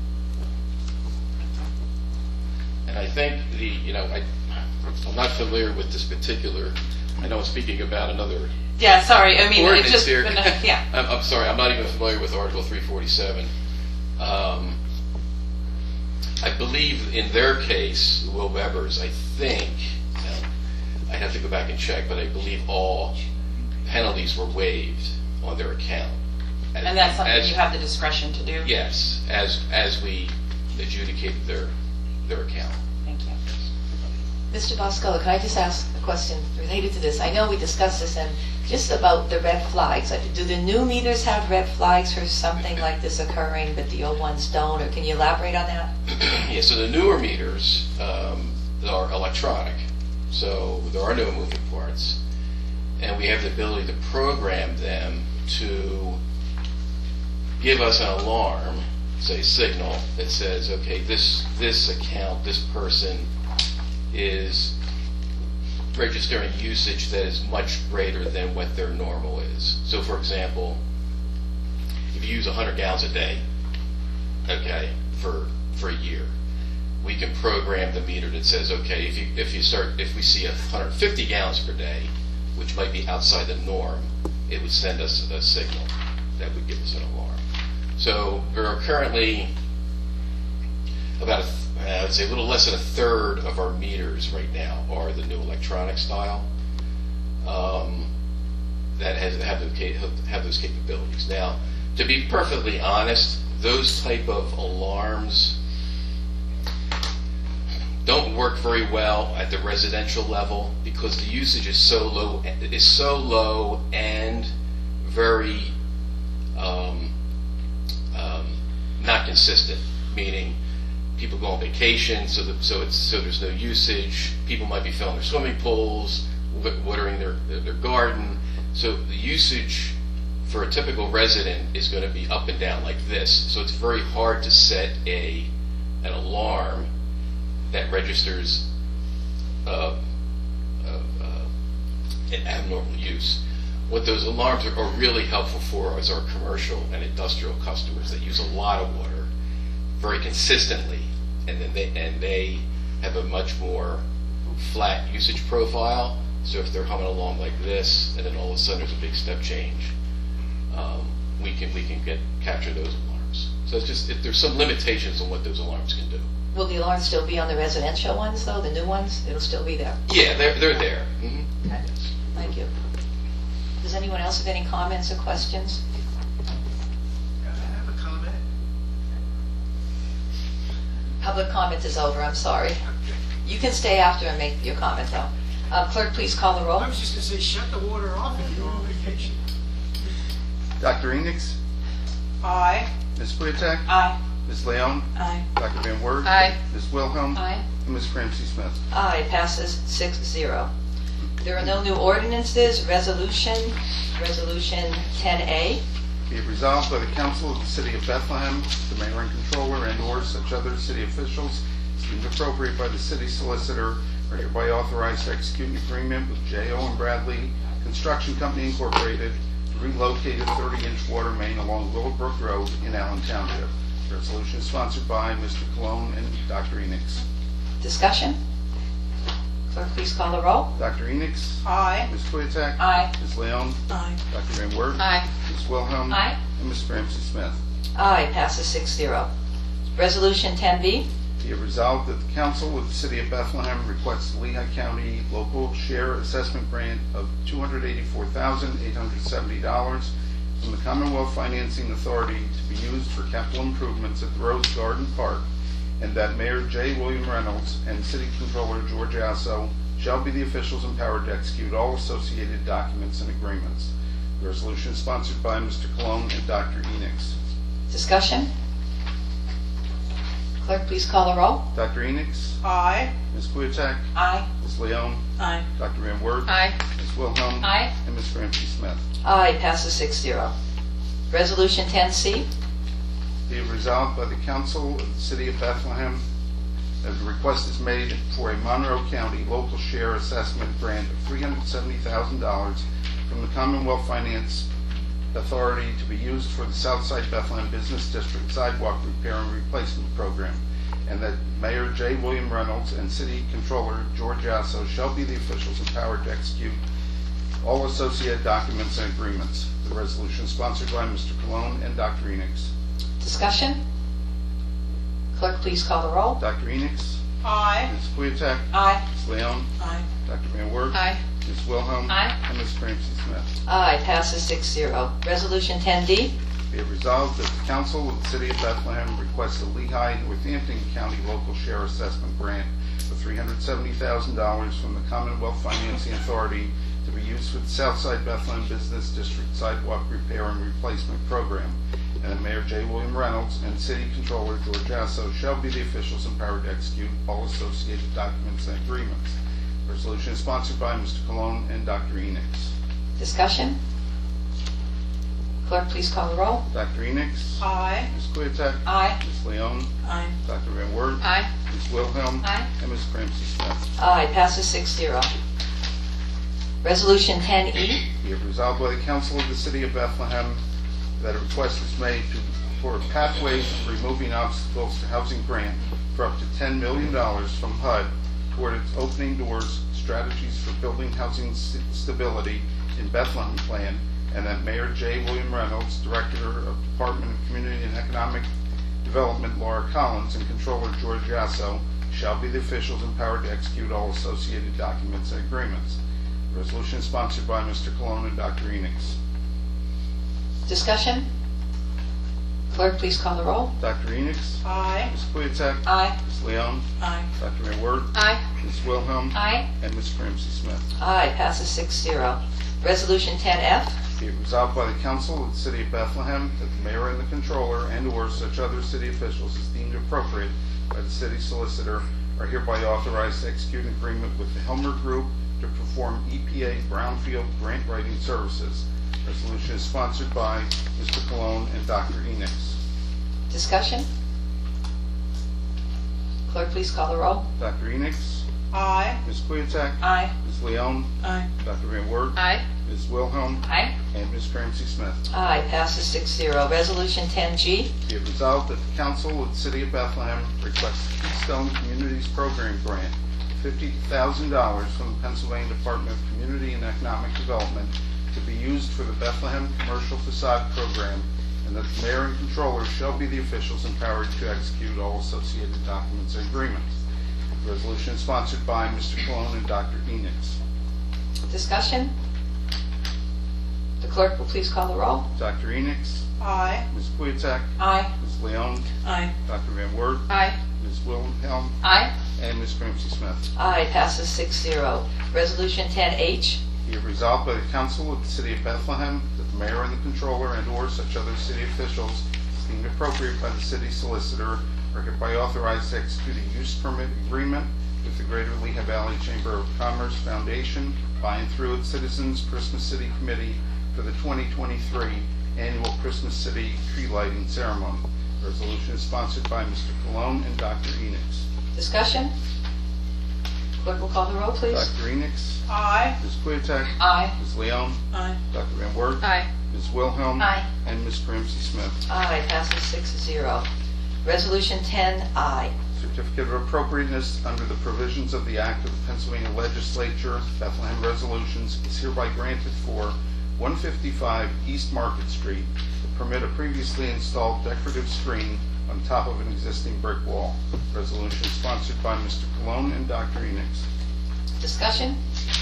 Speaker 17: And I think I'm not familiar with this particular. I know I'm speaking about another.
Speaker 16: Yeah, sorry. I mean,
Speaker 17: ordinance
Speaker 16: it's just
Speaker 17: here.
Speaker 16: yeah.
Speaker 17: I'm sorry. I'm not even familiar with Article 347. I believe in their case, the Will Webbers, I think I'd have to go back and check, but I believe all penalties were waived on their account.
Speaker 16: And that's something you have the discretion to do?
Speaker 17: Yes, as we adjudicated their account.
Speaker 16: Thank you.
Speaker 18: Mr. Boscola, can I just ask a question related to this? I know we discussed this, and just about the red flags. Do the new meters have red flags for something like this occurring, but the old ones don't? Or can you elaborate on that?
Speaker 17: Yeah, so the newer meters are electronic, so there are no moving parts, and we have the ability to program them to give us an alarm, say signal, that says, okay, this account, this person is registering usage that is much greater than what their normal is. So for example, if you use 100 gallons a day, okay, for a year, we can program the meter that says, okay, if we see 150 gallons per day, which might be outside the norm, it would send us a signal that would give us an alarm. So there are currently about I would say a little less than a third of our meters right now are the new electronic style that have those capabilities. Now, to be perfectly honest, those type of alarms don't work very well at the residential level because the usage is so low and very not consistent. Meaning, people go on vacation, so there's no usage. People might be filling their swimming pools, watering their garden. So the usage for a typical resident is going to be up and down like this. So it's very hard to set an alarm that registers an abnormal use. What those alarms are really helpful for is our commercial and industrial customers that use a lot of water very consistently, and they have a much more flat usage profile. So if they're humming along like this, and then all of a sudden there's a big step change, we can capture those alarms. So it's just there's some limitations on what those alarms can do.
Speaker 18: Will the alarms still be on the residential ones, though? The new ones? It'll still be there?
Speaker 17: Yeah, they're there. Mm-hmm.
Speaker 18: Okay. Thank you. Does anyone else have any comments or questions?
Speaker 3: I have a comment.
Speaker 18: Public comment is over, I'm sorry. You can stay after and make your comment, though. Clerk, please call the roll.
Speaker 3: I was just going to say, shut the water off if you're on vacation.
Speaker 4: Dr. Enix?
Speaker 16: Aye.
Speaker 4: Ms. Swiatek?
Speaker 16: Aye.
Speaker 4: Ms. Leon?
Speaker 16: Aye.
Speaker 4: Dr. Van Wert?
Speaker 7: Aye.
Speaker 4: Ms. Wilhelm?
Speaker 18: Aye.
Speaker 4: And Ms. Ramsey Smith?
Speaker 18: Aye, passes 6-0. There are no new ordinances. Resolution 10A.
Speaker 4: Be it resolved by the Council of the City of Bethlehem, the Mayor and Controller, and/or such other city officials as deemed appropriate by the city solicitor are hereby authorized to execute an agreement with J.O. and Bradley Construction Company Incorporated to relocate a 30-inch water main along Willowbrook Road in Allen Township. The resolution is sponsored by Mr. Cologne and Dr. Enix.
Speaker 18: Discussion? Clerk, please call the roll.
Speaker 4: Dr. Enix?
Speaker 16: Aye.
Speaker 4: Ms. Swiatek?
Speaker 18: Aye.
Speaker 4: Ms. Leon?
Speaker 16: Aye.
Speaker 4: Dr. Van Wert?
Speaker 7: Aye.
Speaker 4: Ms. Wilhelm?
Speaker 18: Aye.
Speaker 4: And Ms. Ramsey Smith?
Speaker 18: Aye, passes 6-0. Resolution 10B.
Speaker 4: Be it resolved that the Council of the City of Bethlehem requests the Lehigh County Local Share Assessment Grant of $284,870 from the Commonwealth Financing Authority to be used for capital improvements at the Rose Garden Park, and that Mayor J. William Reynolds and City Controller George Asso shall be the officials empowered to execute all associated documents and agreements. The resolution is sponsored by Mr. Cologne and Dr. Enix.
Speaker 18: Discussion? Clerk, please call the roll.
Speaker 4: Dr. Enix?
Speaker 16: Aye.
Speaker 4: Ms. Swiatek?
Speaker 18: Aye.
Speaker 4: Ms. Leon?
Speaker 16: Aye.
Speaker 4: Dr. Van Wert?
Speaker 7: Aye.
Speaker 4: Ms. Wilhelm?
Speaker 18: Aye.
Speaker 4: And Ms. Ramsey Smith?
Speaker 18: Aye, passes 6-0. Resolution 10C.
Speaker 4: Be it resolved by the Council of the City of Bethlehem that the request is made for a Monroe County Local Share Assessment Grant of $370,000 from the Commonwealth Finance Authority to be used for the Southside Bethlehem Business District Sidewalk Repair and Replacement Program, and that Mayor J. William Reynolds and City Controller George Asso shall be the officials empowered to execute all associated documents and agreements. The resolution is sponsored by Mr. Cologne and Dr. Enix.
Speaker 18: Discussion? Clerk, please call the roll.
Speaker 4: Dr. Enix?
Speaker 16: Aye.
Speaker 4: Ms. Swiatek?
Speaker 18: Aye.
Speaker 4: Ms. Leon?
Speaker 16: Aye.
Speaker 4: Dr. Van Wert.
Speaker 7: Aye.
Speaker 4: Ms. Wilhelm.
Speaker 7: Aye.
Speaker 4: And Ms. Ramsey Smith.
Speaker 18: Aye, passes 6-0. Resolution 10D.
Speaker 4: Be it resolved that the Council of the City of Bethlehem requests a Lehigh Northampton County Local Share Assessment Grant of $370,000 from the Commonwealth Financing Authority to be used for the Southside Bethlehem Business District Sidewalk Repair and Replacement Program, and that Mayor J. William Reynolds and City Controller George Asso shall be the officials empowered to execute all associated documents and agreements. The resolution is sponsored by Mr. Cologne and Dr. Enix.
Speaker 18: Discussion? Clerk, please call the roll.
Speaker 4: Dr. Enix.
Speaker 3: Aye.
Speaker 4: Ms. Queeteck.
Speaker 18: Aye.
Speaker 4: Ms. Leon.
Speaker 3: Aye.
Speaker 4: Dr. Van Wert.
Speaker 7: Aye.
Speaker 4: Ms. Wilhelm.
Speaker 7: Aye.
Speaker 4: And Ms. Ramsey Smith.
Speaker 18: Aye, passes 6-0. Resolution 10E.
Speaker 4: Be it resolved by the Council of the City of Bethlehem that a request is made for Pathways of Removing Obstacles to Housing Grant for up to $10 million from HUD toward its Opening Doors Strategies for Building Housing Stability in Bethlehem Plan, and that Mayor J. William Reynolds, Director of Department of Community and Economic Development Laura Collins, and Controller George Asso shall be the officials empowered to execute all associated documents and agreements. The resolution is sponsored by Mr. Cologne and Dr. Enix.
Speaker 18: Discussion? Clerk, please call the roll.
Speaker 4: Dr. Enix.
Speaker 3: Aye.
Speaker 4: Ms. Queeteck.
Speaker 18: Aye.
Speaker 4: Ms. Leon.
Speaker 3: Aye.
Speaker 4: Dr. Van Wert.
Speaker 7: Aye.
Speaker 4: Ms. Wilhelm.
Speaker 7: Aye.
Speaker 4: And Ms. Ramsey Smith.
Speaker 18: Aye, passes 6-0. Resolution 10F.
Speaker 4: Be it resolved by the Council of the City of Bethlehem that the Mayor and the Controller and/or such other city officials as deemed appropriate by the City Solicitor are hereby authorized to execute an agreement with the Helmer Group to perform EPA Brownfield grant writing services. Resolution is sponsored by Mr. Cologne and Dr. Enix.
Speaker 18: Discussion? Clerk, please call the roll.
Speaker 4: Dr. Enix.
Speaker 3: Aye.
Speaker 4: Ms. Queeteck.
Speaker 3: Aye.
Speaker 4: Ms. Leon.
Speaker 3: Aye.
Speaker 4: Dr. Van Wert.
Speaker 7: Aye.
Speaker 4: Ms. Wilhelm.
Speaker 7: Aye.
Speaker 4: And Ms. Ramsey Smith.
Speaker 18: Aye, passes 6-0. Resolution 10G.
Speaker 4: Be it resolved that the Council of the City of Bethlehem requests the Keystone Communities Program Grant of $50,000 from the Pennsylvania Department of Community and Economic Development to be used for the Bethlehem Commercial Facade Program, and that the Mayor and Controller shall be the officials empowered to execute all associated documents and agreements. The resolution is sponsored by Mr. Cologne and Dr. Enix.
Speaker 18: Discussion? The clerk will please call the roll.
Speaker 4: Dr. Enix.
Speaker 3: Aye.
Speaker 4: Ms. Queeteck.
Speaker 18: Aye.
Speaker 4: Ms. Leon.
Speaker 3: Aye.
Speaker 4: Dr. Van Wert.
Speaker 7: Aye.
Speaker 4: Ms. Wilhelm.
Speaker 7: Aye.
Speaker 4: And Ms. Ramsey Smith.
Speaker 18: Aye, passes 6-0. Resolution 10H.
Speaker 4: Be it resolved by the Council of the City of Bethlehem that the Mayor and the Controller and/or such other city officials as deemed appropriate by the City Solicitor are hereby authorized to execute a use permit agreement with the Greater Lehigh Valley Chamber of Commerce Foundation by and through its Citizens Christmas City Committee for the 2023 Annual Christmas City Tree Lighting Ceremony. The resolution is sponsored by Mr. Cologne and Dr. Enix.
Speaker 18: Discussion? Clerk will call the roll, please.
Speaker 4: Dr. Enix.
Speaker 3: Aye.
Speaker 4: Ms. Queeteck.
Speaker 18: Aye.
Speaker 4: Ms. Leon.
Speaker 3: Aye.
Speaker 4: Dr. Van Wert.
Speaker 7: Aye.
Speaker 4: Ms. Wilhelm.
Speaker 7: Aye.
Speaker 4: And Ms. Ramsey Smith.
Speaker 18: Aye, passes 6-0. Resolution 10I.
Speaker 4: Certificate of appropriateness under the provisions of the Act of the Pennsylvania Legislature, Bethlehem Resolutions, is hereby granted for 155 East Market Street to permit a previously installed decorative screen on top of an existing brick wall. Resolution is sponsored by Mr. Cologne and Dr. Enix.
Speaker 18: Discussion?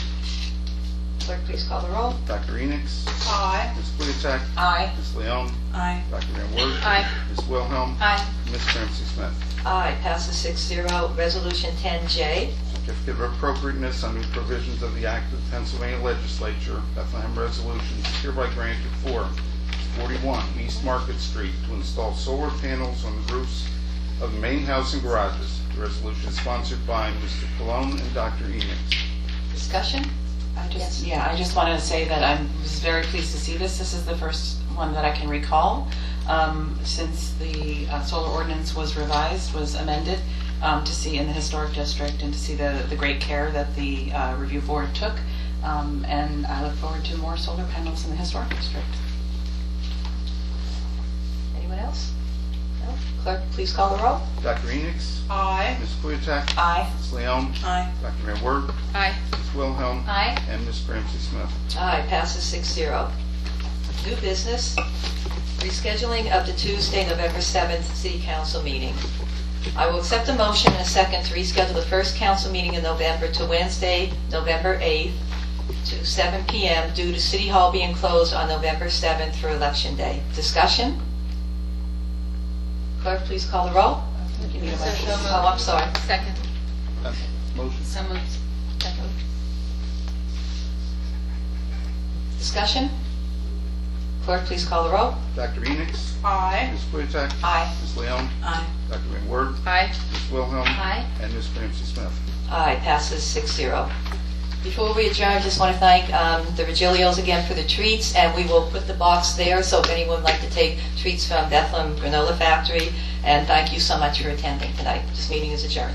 Speaker 18: Clerk, please call the roll.
Speaker 4: Dr. Enix.
Speaker 3: Aye.
Speaker 4: Ms. Queeteck.
Speaker 18: Aye.
Speaker 4: Ms. Leon.
Speaker 3: Aye.
Speaker 4: Dr. Van Wert.
Speaker 7: Aye.
Speaker 4: Ms. Wilhelm.
Speaker 7: Aye.
Speaker 4: Ms. Ramsey Smith.
Speaker 18: Aye, passes 6-0. Resolution 10J.
Speaker 4: Certificate of appropriateness under the provisions of the Act of the Pennsylvania Legislature, Bethlehem Resolutions, is hereby granted for 41 East Market Street to install solar panels on the roofs of the main house and garages. The resolution is sponsored by Mr. Cologne and Dr. Enix.
Speaker 18: Discussion?
Speaker 16: I just wanted to say that I was very pleased to see this. This is the first one that I can recall since the solar ordinance was revised, was amended, to see in the historic district and to see the great care that the review board took. And I look forward to more solar panels in the historic district.
Speaker 18: Anyone else? No? Clerk, please call the roll.
Speaker 4: Dr. Enix.
Speaker 3: Aye.
Speaker 4: Ms. Queeteck.
Speaker 16: Aye.
Speaker 4: Ms. Leon.
Speaker 3: Aye.
Speaker 4: Dr. Van Wert.
Speaker 7: Aye.
Speaker 4: Ms. Wilhelm.
Speaker 7: Aye.
Speaker 4: And Ms. Ramsey Smith.
Speaker 18: Aye, passes 6-0. New business, rescheduling of the Tuesday, November 7th City Council meeting. I will accept a motion and a second to reschedule the first council meeting in November to Wednesday, November 8th to 7 p.m. due to City Hall being closed on November 7th for Election Day. Discussion? Clerk, please call the roll. Oh, I'm sorry.
Speaker 7: Second.
Speaker 4: Motion.
Speaker 7: So moved. Second.
Speaker 18: Discussion? Clerk, please call the roll.
Speaker 4: Dr. Enix?
Speaker 16: Aye.
Speaker 4: Ms. Wojtek?
Speaker 18: Aye.
Speaker 4: Ms. Leon?
Speaker 16: Aye.
Speaker 4: Dr. Van Wert?
Speaker 7: Aye.
Speaker 4: Ms. Wilhelm?
Speaker 7: Aye.
Speaker 4: And Ms. Ramsey Smith.
Speaker 18: Aye, passes 6-0. Before we adjourn, I just want to thank the Virgilios again for the treats, and we will put the box there, so if anyone would like to take treats from Bethlehem Granola Factory, and thank you so much for attending tonight. This meeting is adjourned.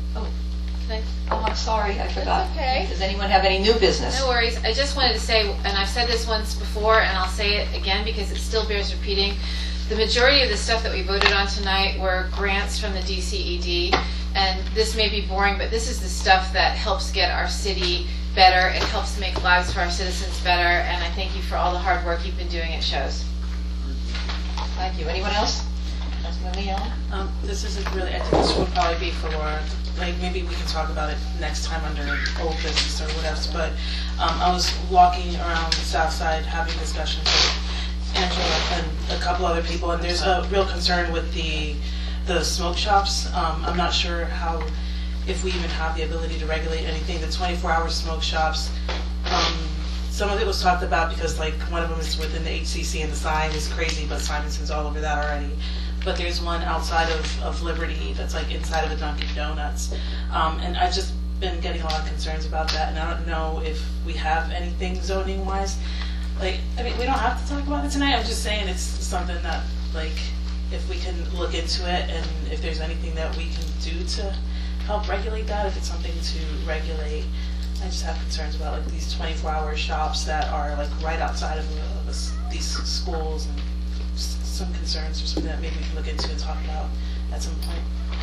Speaker 18: Oh, I'm sorry, I forgot.
Speaker 7: okay.
Speaker 18: Does anyone have any new business?
Speaker 7: No worries. I just wanted to say, and I've said this once before, and I'll say it again because it still bears repeating. The majority of the stuff that we voted on tonight were grants from the DCED, and this may be boring, but this is the stuff that helps get our city better. It helps make lives for our citizens better, and I thank you for all the hard work you've been doing. It shows.
Speaker 18: Thank you. Anyone else? Councilman Leon?
Speaker 19: This isn't really, I think this would probably be for Laura. Like, maybe we can talk about it next time under old business or whatever, but I was walking around the south side having discussions with Angela and a couple other people, and there's a real concern with the smoke shops. I'm not sure if we even have the ability to regulate anything. The 24-hour smoke shops, some of it was talked about because like one of them is within the HCC and the sign is crazy, but Simonson's all over that already. But there's one outside of Liberty that's like inside of a Dunkin' Donuts. And I've just been getting a lot of concerns about that, and I don't know if we have anything zoning-wise. Like, I mean, we don't have to talk about it tonight. I'm just saying it's something that, like, if we can look into it and if there's anything that we can do to help regulate that, if it's something to regulate. I just have concerns about, like, these 24-hour shops that are, like, right outside of these schools, and some concerns or something that maybe we can look into and talk about at some point.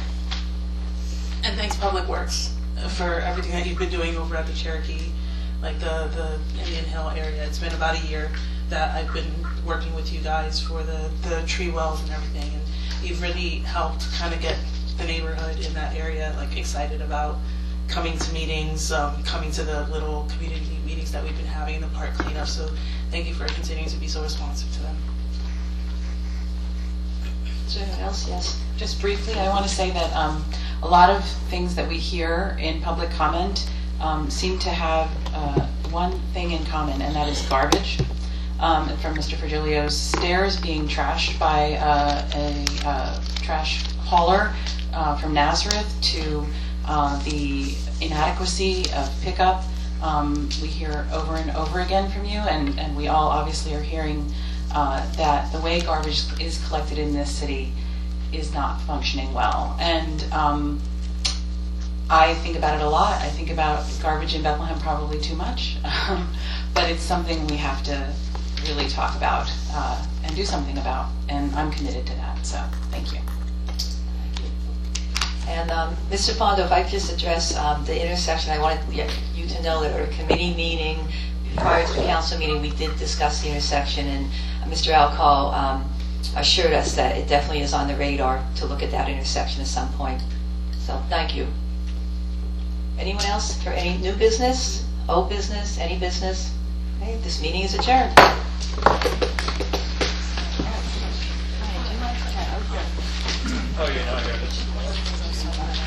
Speaker 19: And thanks Public Works for everything that you've been doing over at the Cherokee, like the Indian Hill area. It's been about a year that I've been working with you guys for the tree wells and everything, and you've really helped kind of get the neighborhood in that area like excited about coming to meetings, coming to the little community meetings that we've been having in the park cleanup. So thank you for continuing to be so responsive to them.
Speaker 18: Is there anyone else? Yes.
Speaker 16: Just briefly, I want to say that a lot of things that we hear in public comment seem to have one thing in common, and that is garbage. From Mr. Virgilio's stairs being trashed by a trash hauler from Nazareth to the inadequacy of pickup. We hear over and over again from you, and we all obviously are hearing that the way garbage is collected in this city is not functioning well. And I think about it a lot. I think about garbage in Bethlehem probably too much, but it's something we have to really talk about and do something about, and I'm committed to that, so thank you.
Speaker 18: And Mr. Fondo, if I could just address the intersection, I wanted you to know that at a committee meeting prior to the council meeting, we did discuss the intersection, and Mr. Alcall assured us that it definitely is on the radar to look at that intersection at some point. So thank you. Anyone else for any new business, old business, any business? Okay, this meeting is adjourned.
Speaker 11: Oh, you're not here.